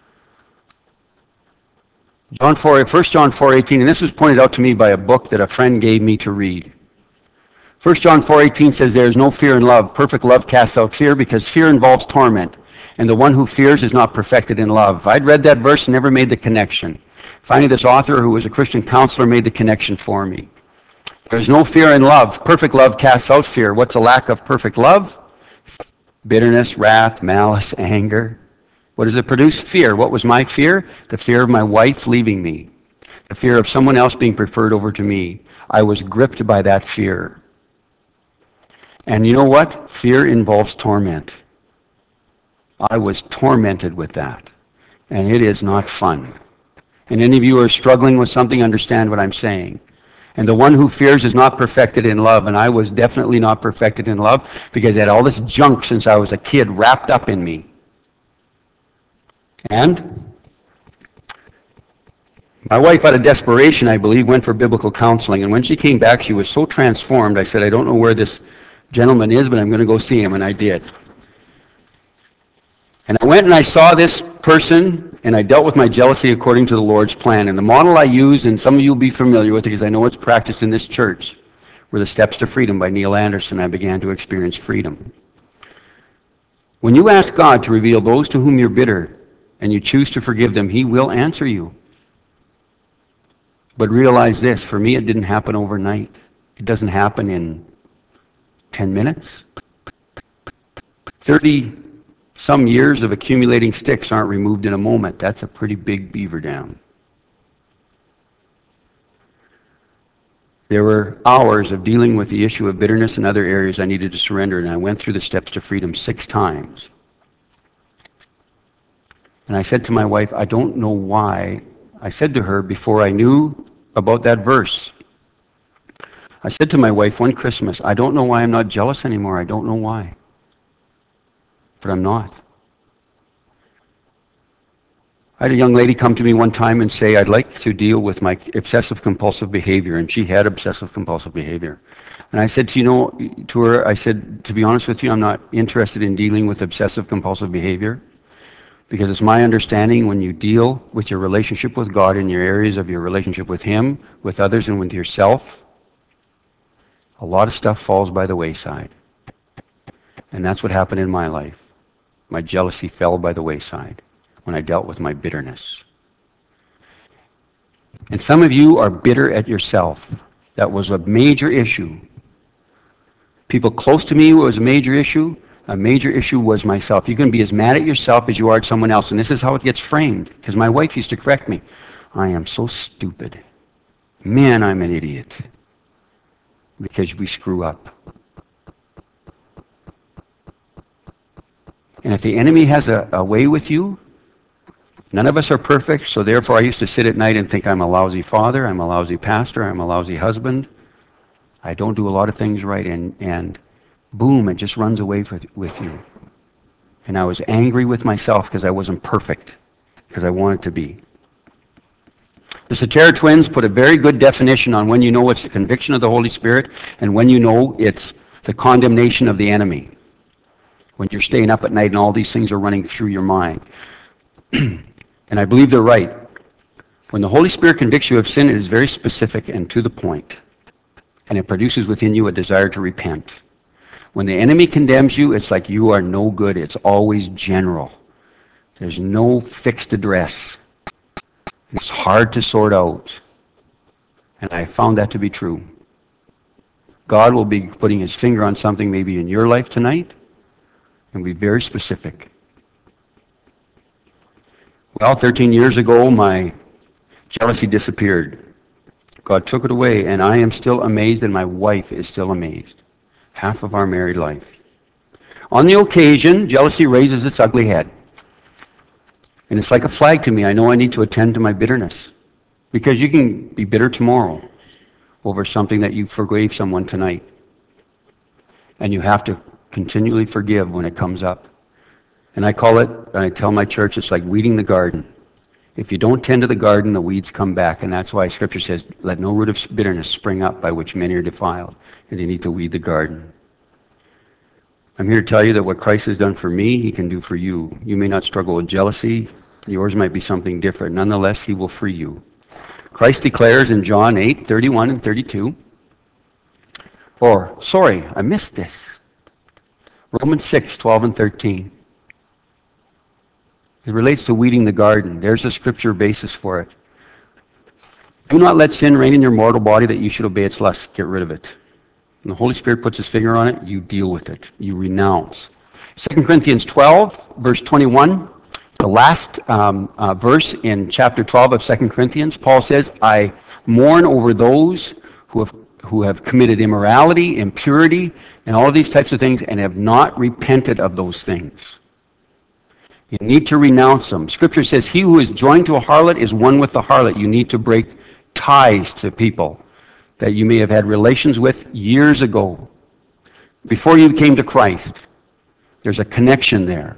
John four, First John four eighteen, and this was pointed out to me by a book that a friend gave me to read. First John four eighteen says, there is no fear in love. Perfect love casts out fear, because fear involves torment, and the one who fears is not perfected in love. I'd read that verse and never made the connection. Finally, this author, who was a Christian counselor, made the connection for me. There's no fear in love. Perfect love casts out fear. What's a lack of perfect love? Bitterness, wrath, malice, anger. What does it produce? Fear. What was my fear? The fear of my wife leaving me. The fear of someone else being preferred over to me. I was gripped by that fear. And you know what? Fear involves torment. I was tormented with that. And it is not fun. And any of you who are struggling with something, understand what I'm saying. And the one who fears is not perfected in love. And I was definitely not perfected in love, because I had all this junk since I was a kid wrapped up in me. And my wife, out of desperation, I believe, went for biblical counseling. And when she came back, she was so transformed. I said, I don't know where this gentleman is, but I'm going to go see him. And I did. And I went and I saw this person, and I dealt with my jealousy according to the Lord's plan. And the model I use, and some of you will be familiar with it because I know it's practiced in this church, were the Steps to Freedom by Neil Anderson. I began to experience freedom. When you ask God to reveal those to whom you're bitter, and you choose to forgive them, He will answer you. But realize this, for me it didn't happen overnight. It doesn't happen in ten minutes. thirty some years of accumulating sticks aren't removed in a moment. That's a pretty big beaver dam. There were hours of dealing with the issue of bitterness and other areas I needed to surrender, and I went through the Steps to Freedom six times. And I said to my wife, I don't know why. I said to her before I knew about that verse, I said to my wife one Christmas, I don't know why I'm not jealous anymore. I don't know why. But I'm not. I had a young lady come to me one time and say, I'd like to deal with my obsessive compulsive behavior. And she had obsessive compulsive behavior. And I said to, you know, to her, I said, to be honest with you, I'm not interested in dealing with obsessive compulsive behavior. Because it's my understanding when you deal with your relationship with God in your areas of your relationship with Him, with others, and with yourself, a lot of stuff falls by the wayside. And that's what happened in my life. My jealousy fell by the wayside when I dealt with my bitterness. And some of you are bitter at yourself. That was a major issue. People close to me, it was a major issue. A major issue was myself. You can be as mad at yourself as you are at someone else. And this is how it gets framed. Because my wife used to correct me. I am so stupid. Man, I'm an idiot. Because we screw up. And if the enemy has a, a way with you, none of us are perfect, so therefore I used to sit at night and think I'm a lousy father, I'm a lousy pastor, I'm a lousy husband. I don't do a lot of things right, and, and boom, it just runs away with, with you. And I was angry with myself because I wasn't perfect, because I wanted to be. The Soter twins put a very good definition on when you know it's the conviction of the Holy Spirit and when you know it's the condemnation of the enemy. When you're staying up at night and all these things are running through your mind. And I believe they're right. When the Holy Spirit convicts you of sin, it is very specific and to the point. And it produces within you a desire to repent. When the enemy condemns you, it's like you are no good. It's always general. There's no fixed address. It's hard to sort out. And I found that to be true. God will be putting his finger on something maybe in your life tonight and be very specific. Well, thirteen years ago, my jealousy disappeared. God took it away, and I am still amazed, and my wife is still amazed. Half of our married life. On the occasion, jealousy raises its ugly head. And it's like a flag to me. I know I need to attend to my bitterness. Because you can be bitter tomorrow over something that you forgave someone tonight. And you have to continually forgive when it comes up. And I call it, I tell my church, it's like weeding the garden. If you don't tend to the garden, the weeds come back. And that's why Scripture says, let no root of bitterness spring up by which many are defiled. And you need to weed the garden. I'm here to tell you that what Christ has done for me, he can do for you. You may not struggle with jealousy. Yours might be something different. Nonetheless, he will free you. Christ declares in John eight, thirty-one and thirty-two, or, sorry, I missed this. Romans six, twelve and thirteen. It relates to weeding the garden. There's a scripture basis for it. Do not let sin reign in your mortal body that you should obey its lusts. Get rid of it. When the Holy Spirit puts his finger on it, you deal with it. You renounce. Second Corinthians twelve, verse twenty-one, the last um, uh, verse in chapter twelve of Second Corinthians, Paul says, I mourn over those who have, who have committed immorality, impurity, and all of these types of things, and have not repented of those things. You need to renounce them. Scripture says, he who is joined to a harlot is one with the harlot. You need to break ties to people that you may have had relations with years ago, before you came to Christ. There's a connection there.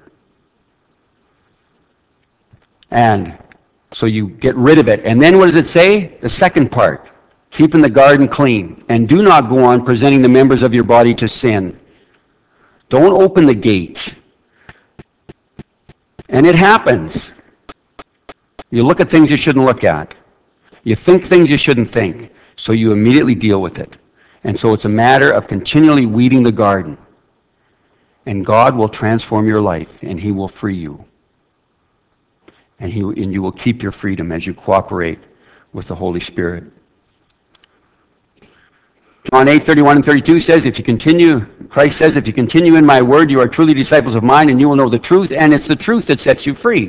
And so you get rid of it. And then what does it say? The second part, keeping the garden clean. And do not go on presenting the members of your body to sin. Don't open the gate. And it happens. You look at things you shouldn't look at. You think things you shouldn't think. So you immediately deal with it. And so it's a matter of continually weeding the garden. And God will transform your life, and he will free you. And, he, and you will keep your freedom as you cooperate with the Holy Spirit. John eight, thirty-one and thirty-two says, if you continue, Christ says, if you continue in my word, you are truly disciples of mine, and you will know the truth, and it's the truth that sets you free.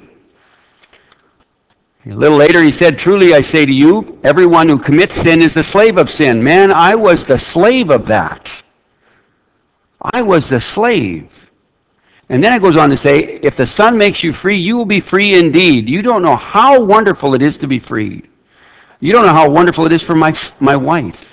A little later he said, truly I say to you, everyone who commits sin is the slave of sin. Man, I was the slave of that. I was the slave. And then it goes on to say, if the Son makes you free, you will be free indeed. You don't know how wonderful it is to be freed. You don't know how wonderful it is for my, my wife.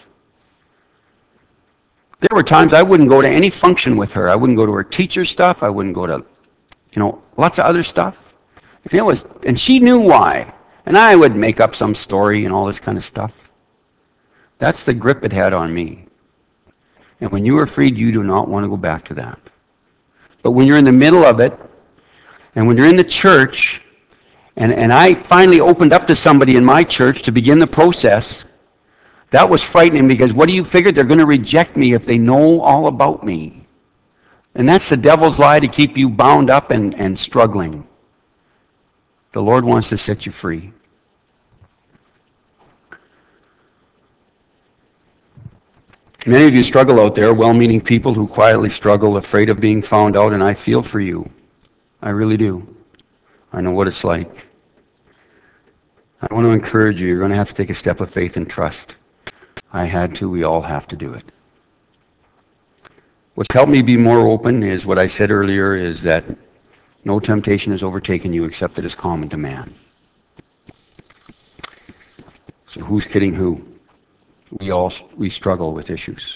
There were times I wouldn't go to any function with her. I wouldn't go to her teacher stuff. I wouldn't go to, you know, lots of other stuff. And it was, and she knew why. And I would make up some story and all this kind of stuff. That's the grip it had on me. And when you are freed, you do not want to go back to that. But when you're in the middle of it, and when you're in the church, and, and I finally opened up to somebody in my church to begin the process, that was frightening because what do you figure? They're going to reject me if they know all about me. And that's the devil's lie to keep you bound up and, and struggling. The Lord wants to set you free. Many of you struggle out there, well-meaning people who quietly struggle, afraid of being found out, and I feel for you. I really do. I know what it's like. I want to encourage you. You're going to have to take a step of faith and trust. I had to. We all have to do it. What's helped me be more open is what I said earlier, is that no temptation has overtaken you except that is common to man. So who's kidding who? We all we struggle with issues.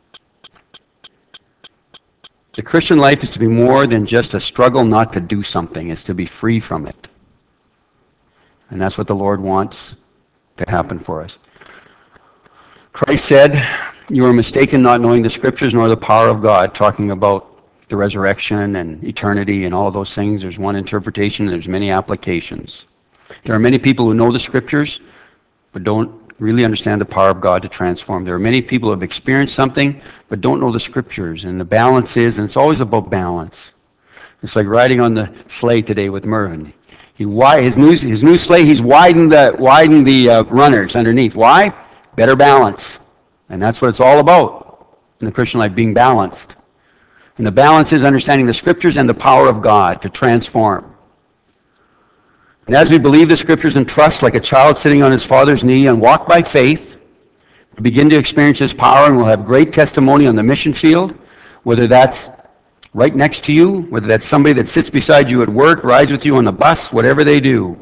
The Christian life is to be more than just a struggle not to do something. It's to be free from it. And that's what the Lord wants to happen for us. Christ said, "You are mistaken not knowing the Scriptures nor the power of God," talking about the resurrection and eternity and all of those things. There's one interpretation and there's many applications. There are many people who know the Scriptures but don't really understand the power of God to transform. There are many people who have experienced something but don't know the Scriptures. And the balance is, and it's always about balance. It's like riding on the sleigh today with Mervyn. He his new his new sleigh. He's widened the widened the uh, runners underneath. Why? Better balance, and that's what it's all about in the Christian life: being balanced. And the balance is understanding the Scriptures and the power of God to transform. And as we believe the Scriptures and trust, like a child sitting on his father's knee, and walk by faith, we begin to experience His power, and we'll have great testimony on the mission field, whether that's right next to you, whether that's somebody that sits beside you at work, rides with you on the bus, whatever they do.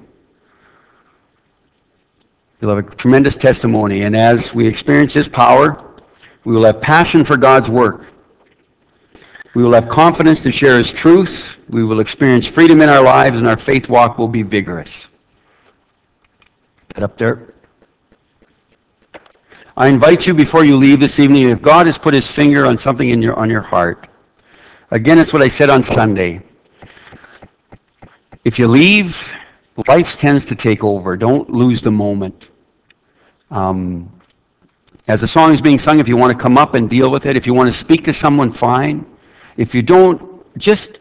You'll have a tremendous testimony, and as we experience His power, we will have passion for God's work. We will have confidence to share His truth. We will experience freedom in our lives, and our faith walk will be vigorous. That up there. I invite you, before you leave this evening, if God has put His finger on something in your on your heart. Again, it's what I said on Sunday. If you leave, life tends to take over. Don't lose the moment. Um, as the song is being sung, if you want to come up and deal with it, if you want to speak to someone, fine. If you don't, just,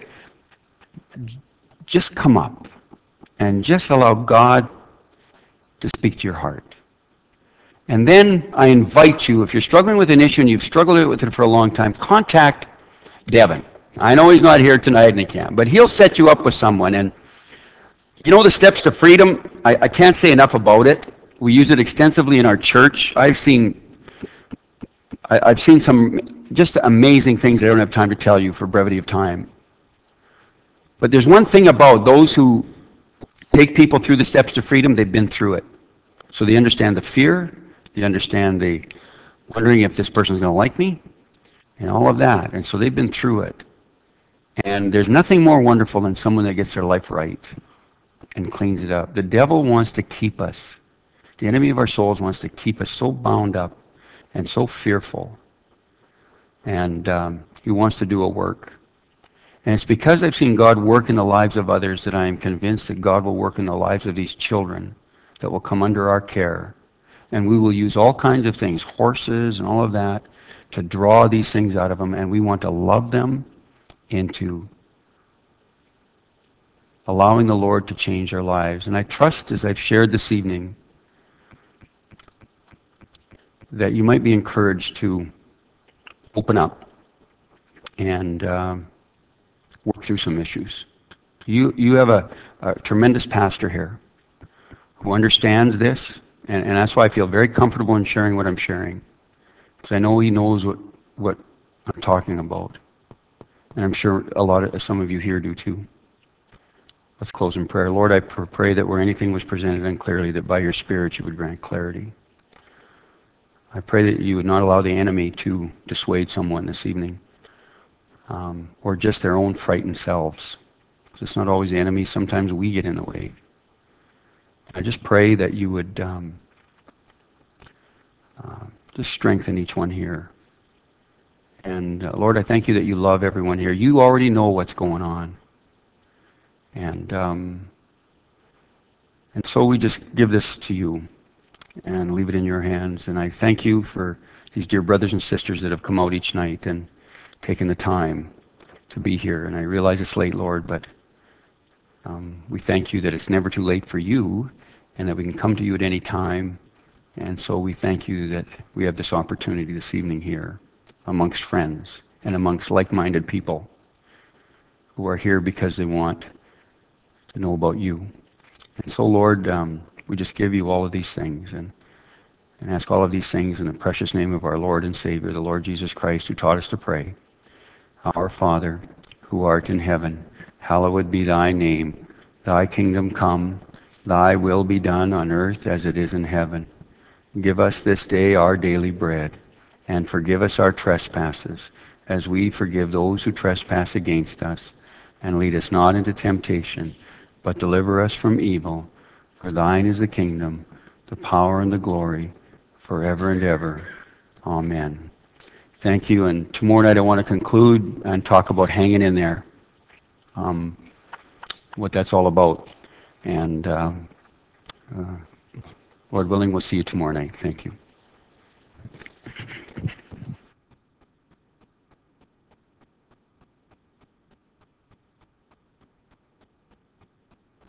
just come up and just allow God to speak to your heart. And then I invite you, if you're struggling with an issue and you've struggled with it for a long time, contact Devin. I know he's not here tonight and he can't, but he'll set you up with someone. And you know the steps to freedom, I, I can't say enough about it. We use it extensively in our church. I've seen I, I've seen some just amazing things I don't have time to tell you for brevity of time. But there's one thing about those who take people through the steps to freedom, they've been through it. So they understand the fear, they understand the wondering if this person's going to like me, and all of that. And so they've been through it. And there's nothing more wonderful than someone that gets their life right and cleans it up. The devil wants to keep us. The enemy of our souls wants to keep us so bound up and so fearful. And um, he wants to do a work. And it's because I've seen God work in the lives of others that I am convinced that God will work in the lives of these children that will come under our care. And we will use all kinds of things, horses and all of that, to draw these things out of them. And we want to love them into allowing the Lord to change our lives. And I trust, as I've shared this evening, that you might be encouraged to open up and um, work through some issues. You you have a, a tremendous pastor here who understands this, and, and that's why I feel very comfortable in sharing what I'm sharing, because I know he knows what, what I'm talking about. And I'm sure a lot of some of you here do too. Let's close in prayer. Lord, I pray that where anything was presented unclearly, that by your Spirit you would grant clarity. I pray that you would not allow the enemy to dissuade someone this evening, um, or just their own frightened selves. It's not always the enemy. Sometimes we get in the way. I just pray that you would um, uh, just strengthen each one here. And uh, Lord, I thank you that you love everyone here. You already know what's going on. And um, and so we just give this to you and leave it in your hands. And I thank you for these dear brothers and sisters that have come out each night and taken the time to be here. And I realize it's late, Lord, but um, we thank you that it's never too late for you and that we can come to you at any time And so we thank you that we have this opportunity this evening here amongst friends and amongst like-minded people who are here because they want to know about you. And so, Lord, um, we just give you all of these things and, and ask all of these things in the precious name of our Lord and Savior, the Lord Jesus Christ, who taught us to pray. Our Father, who art in heaven, hallowed be thy name. Thy kingdom come, thy will be done on earth as it is in heaven. Give us this day our daily bread, and forgive us our trespasses, as we forgive those who trespass against us. And lead us not into temptation, but deliver us from evil. For thine is the kingdom, the power, and the glory, forever and ever. Amen. Thank you. And tomorrow night I want to conclude and talk about hanging in there, um, what that's all about. And uh, uh, Lord willing, we'll see you tomorrow night. Thank you.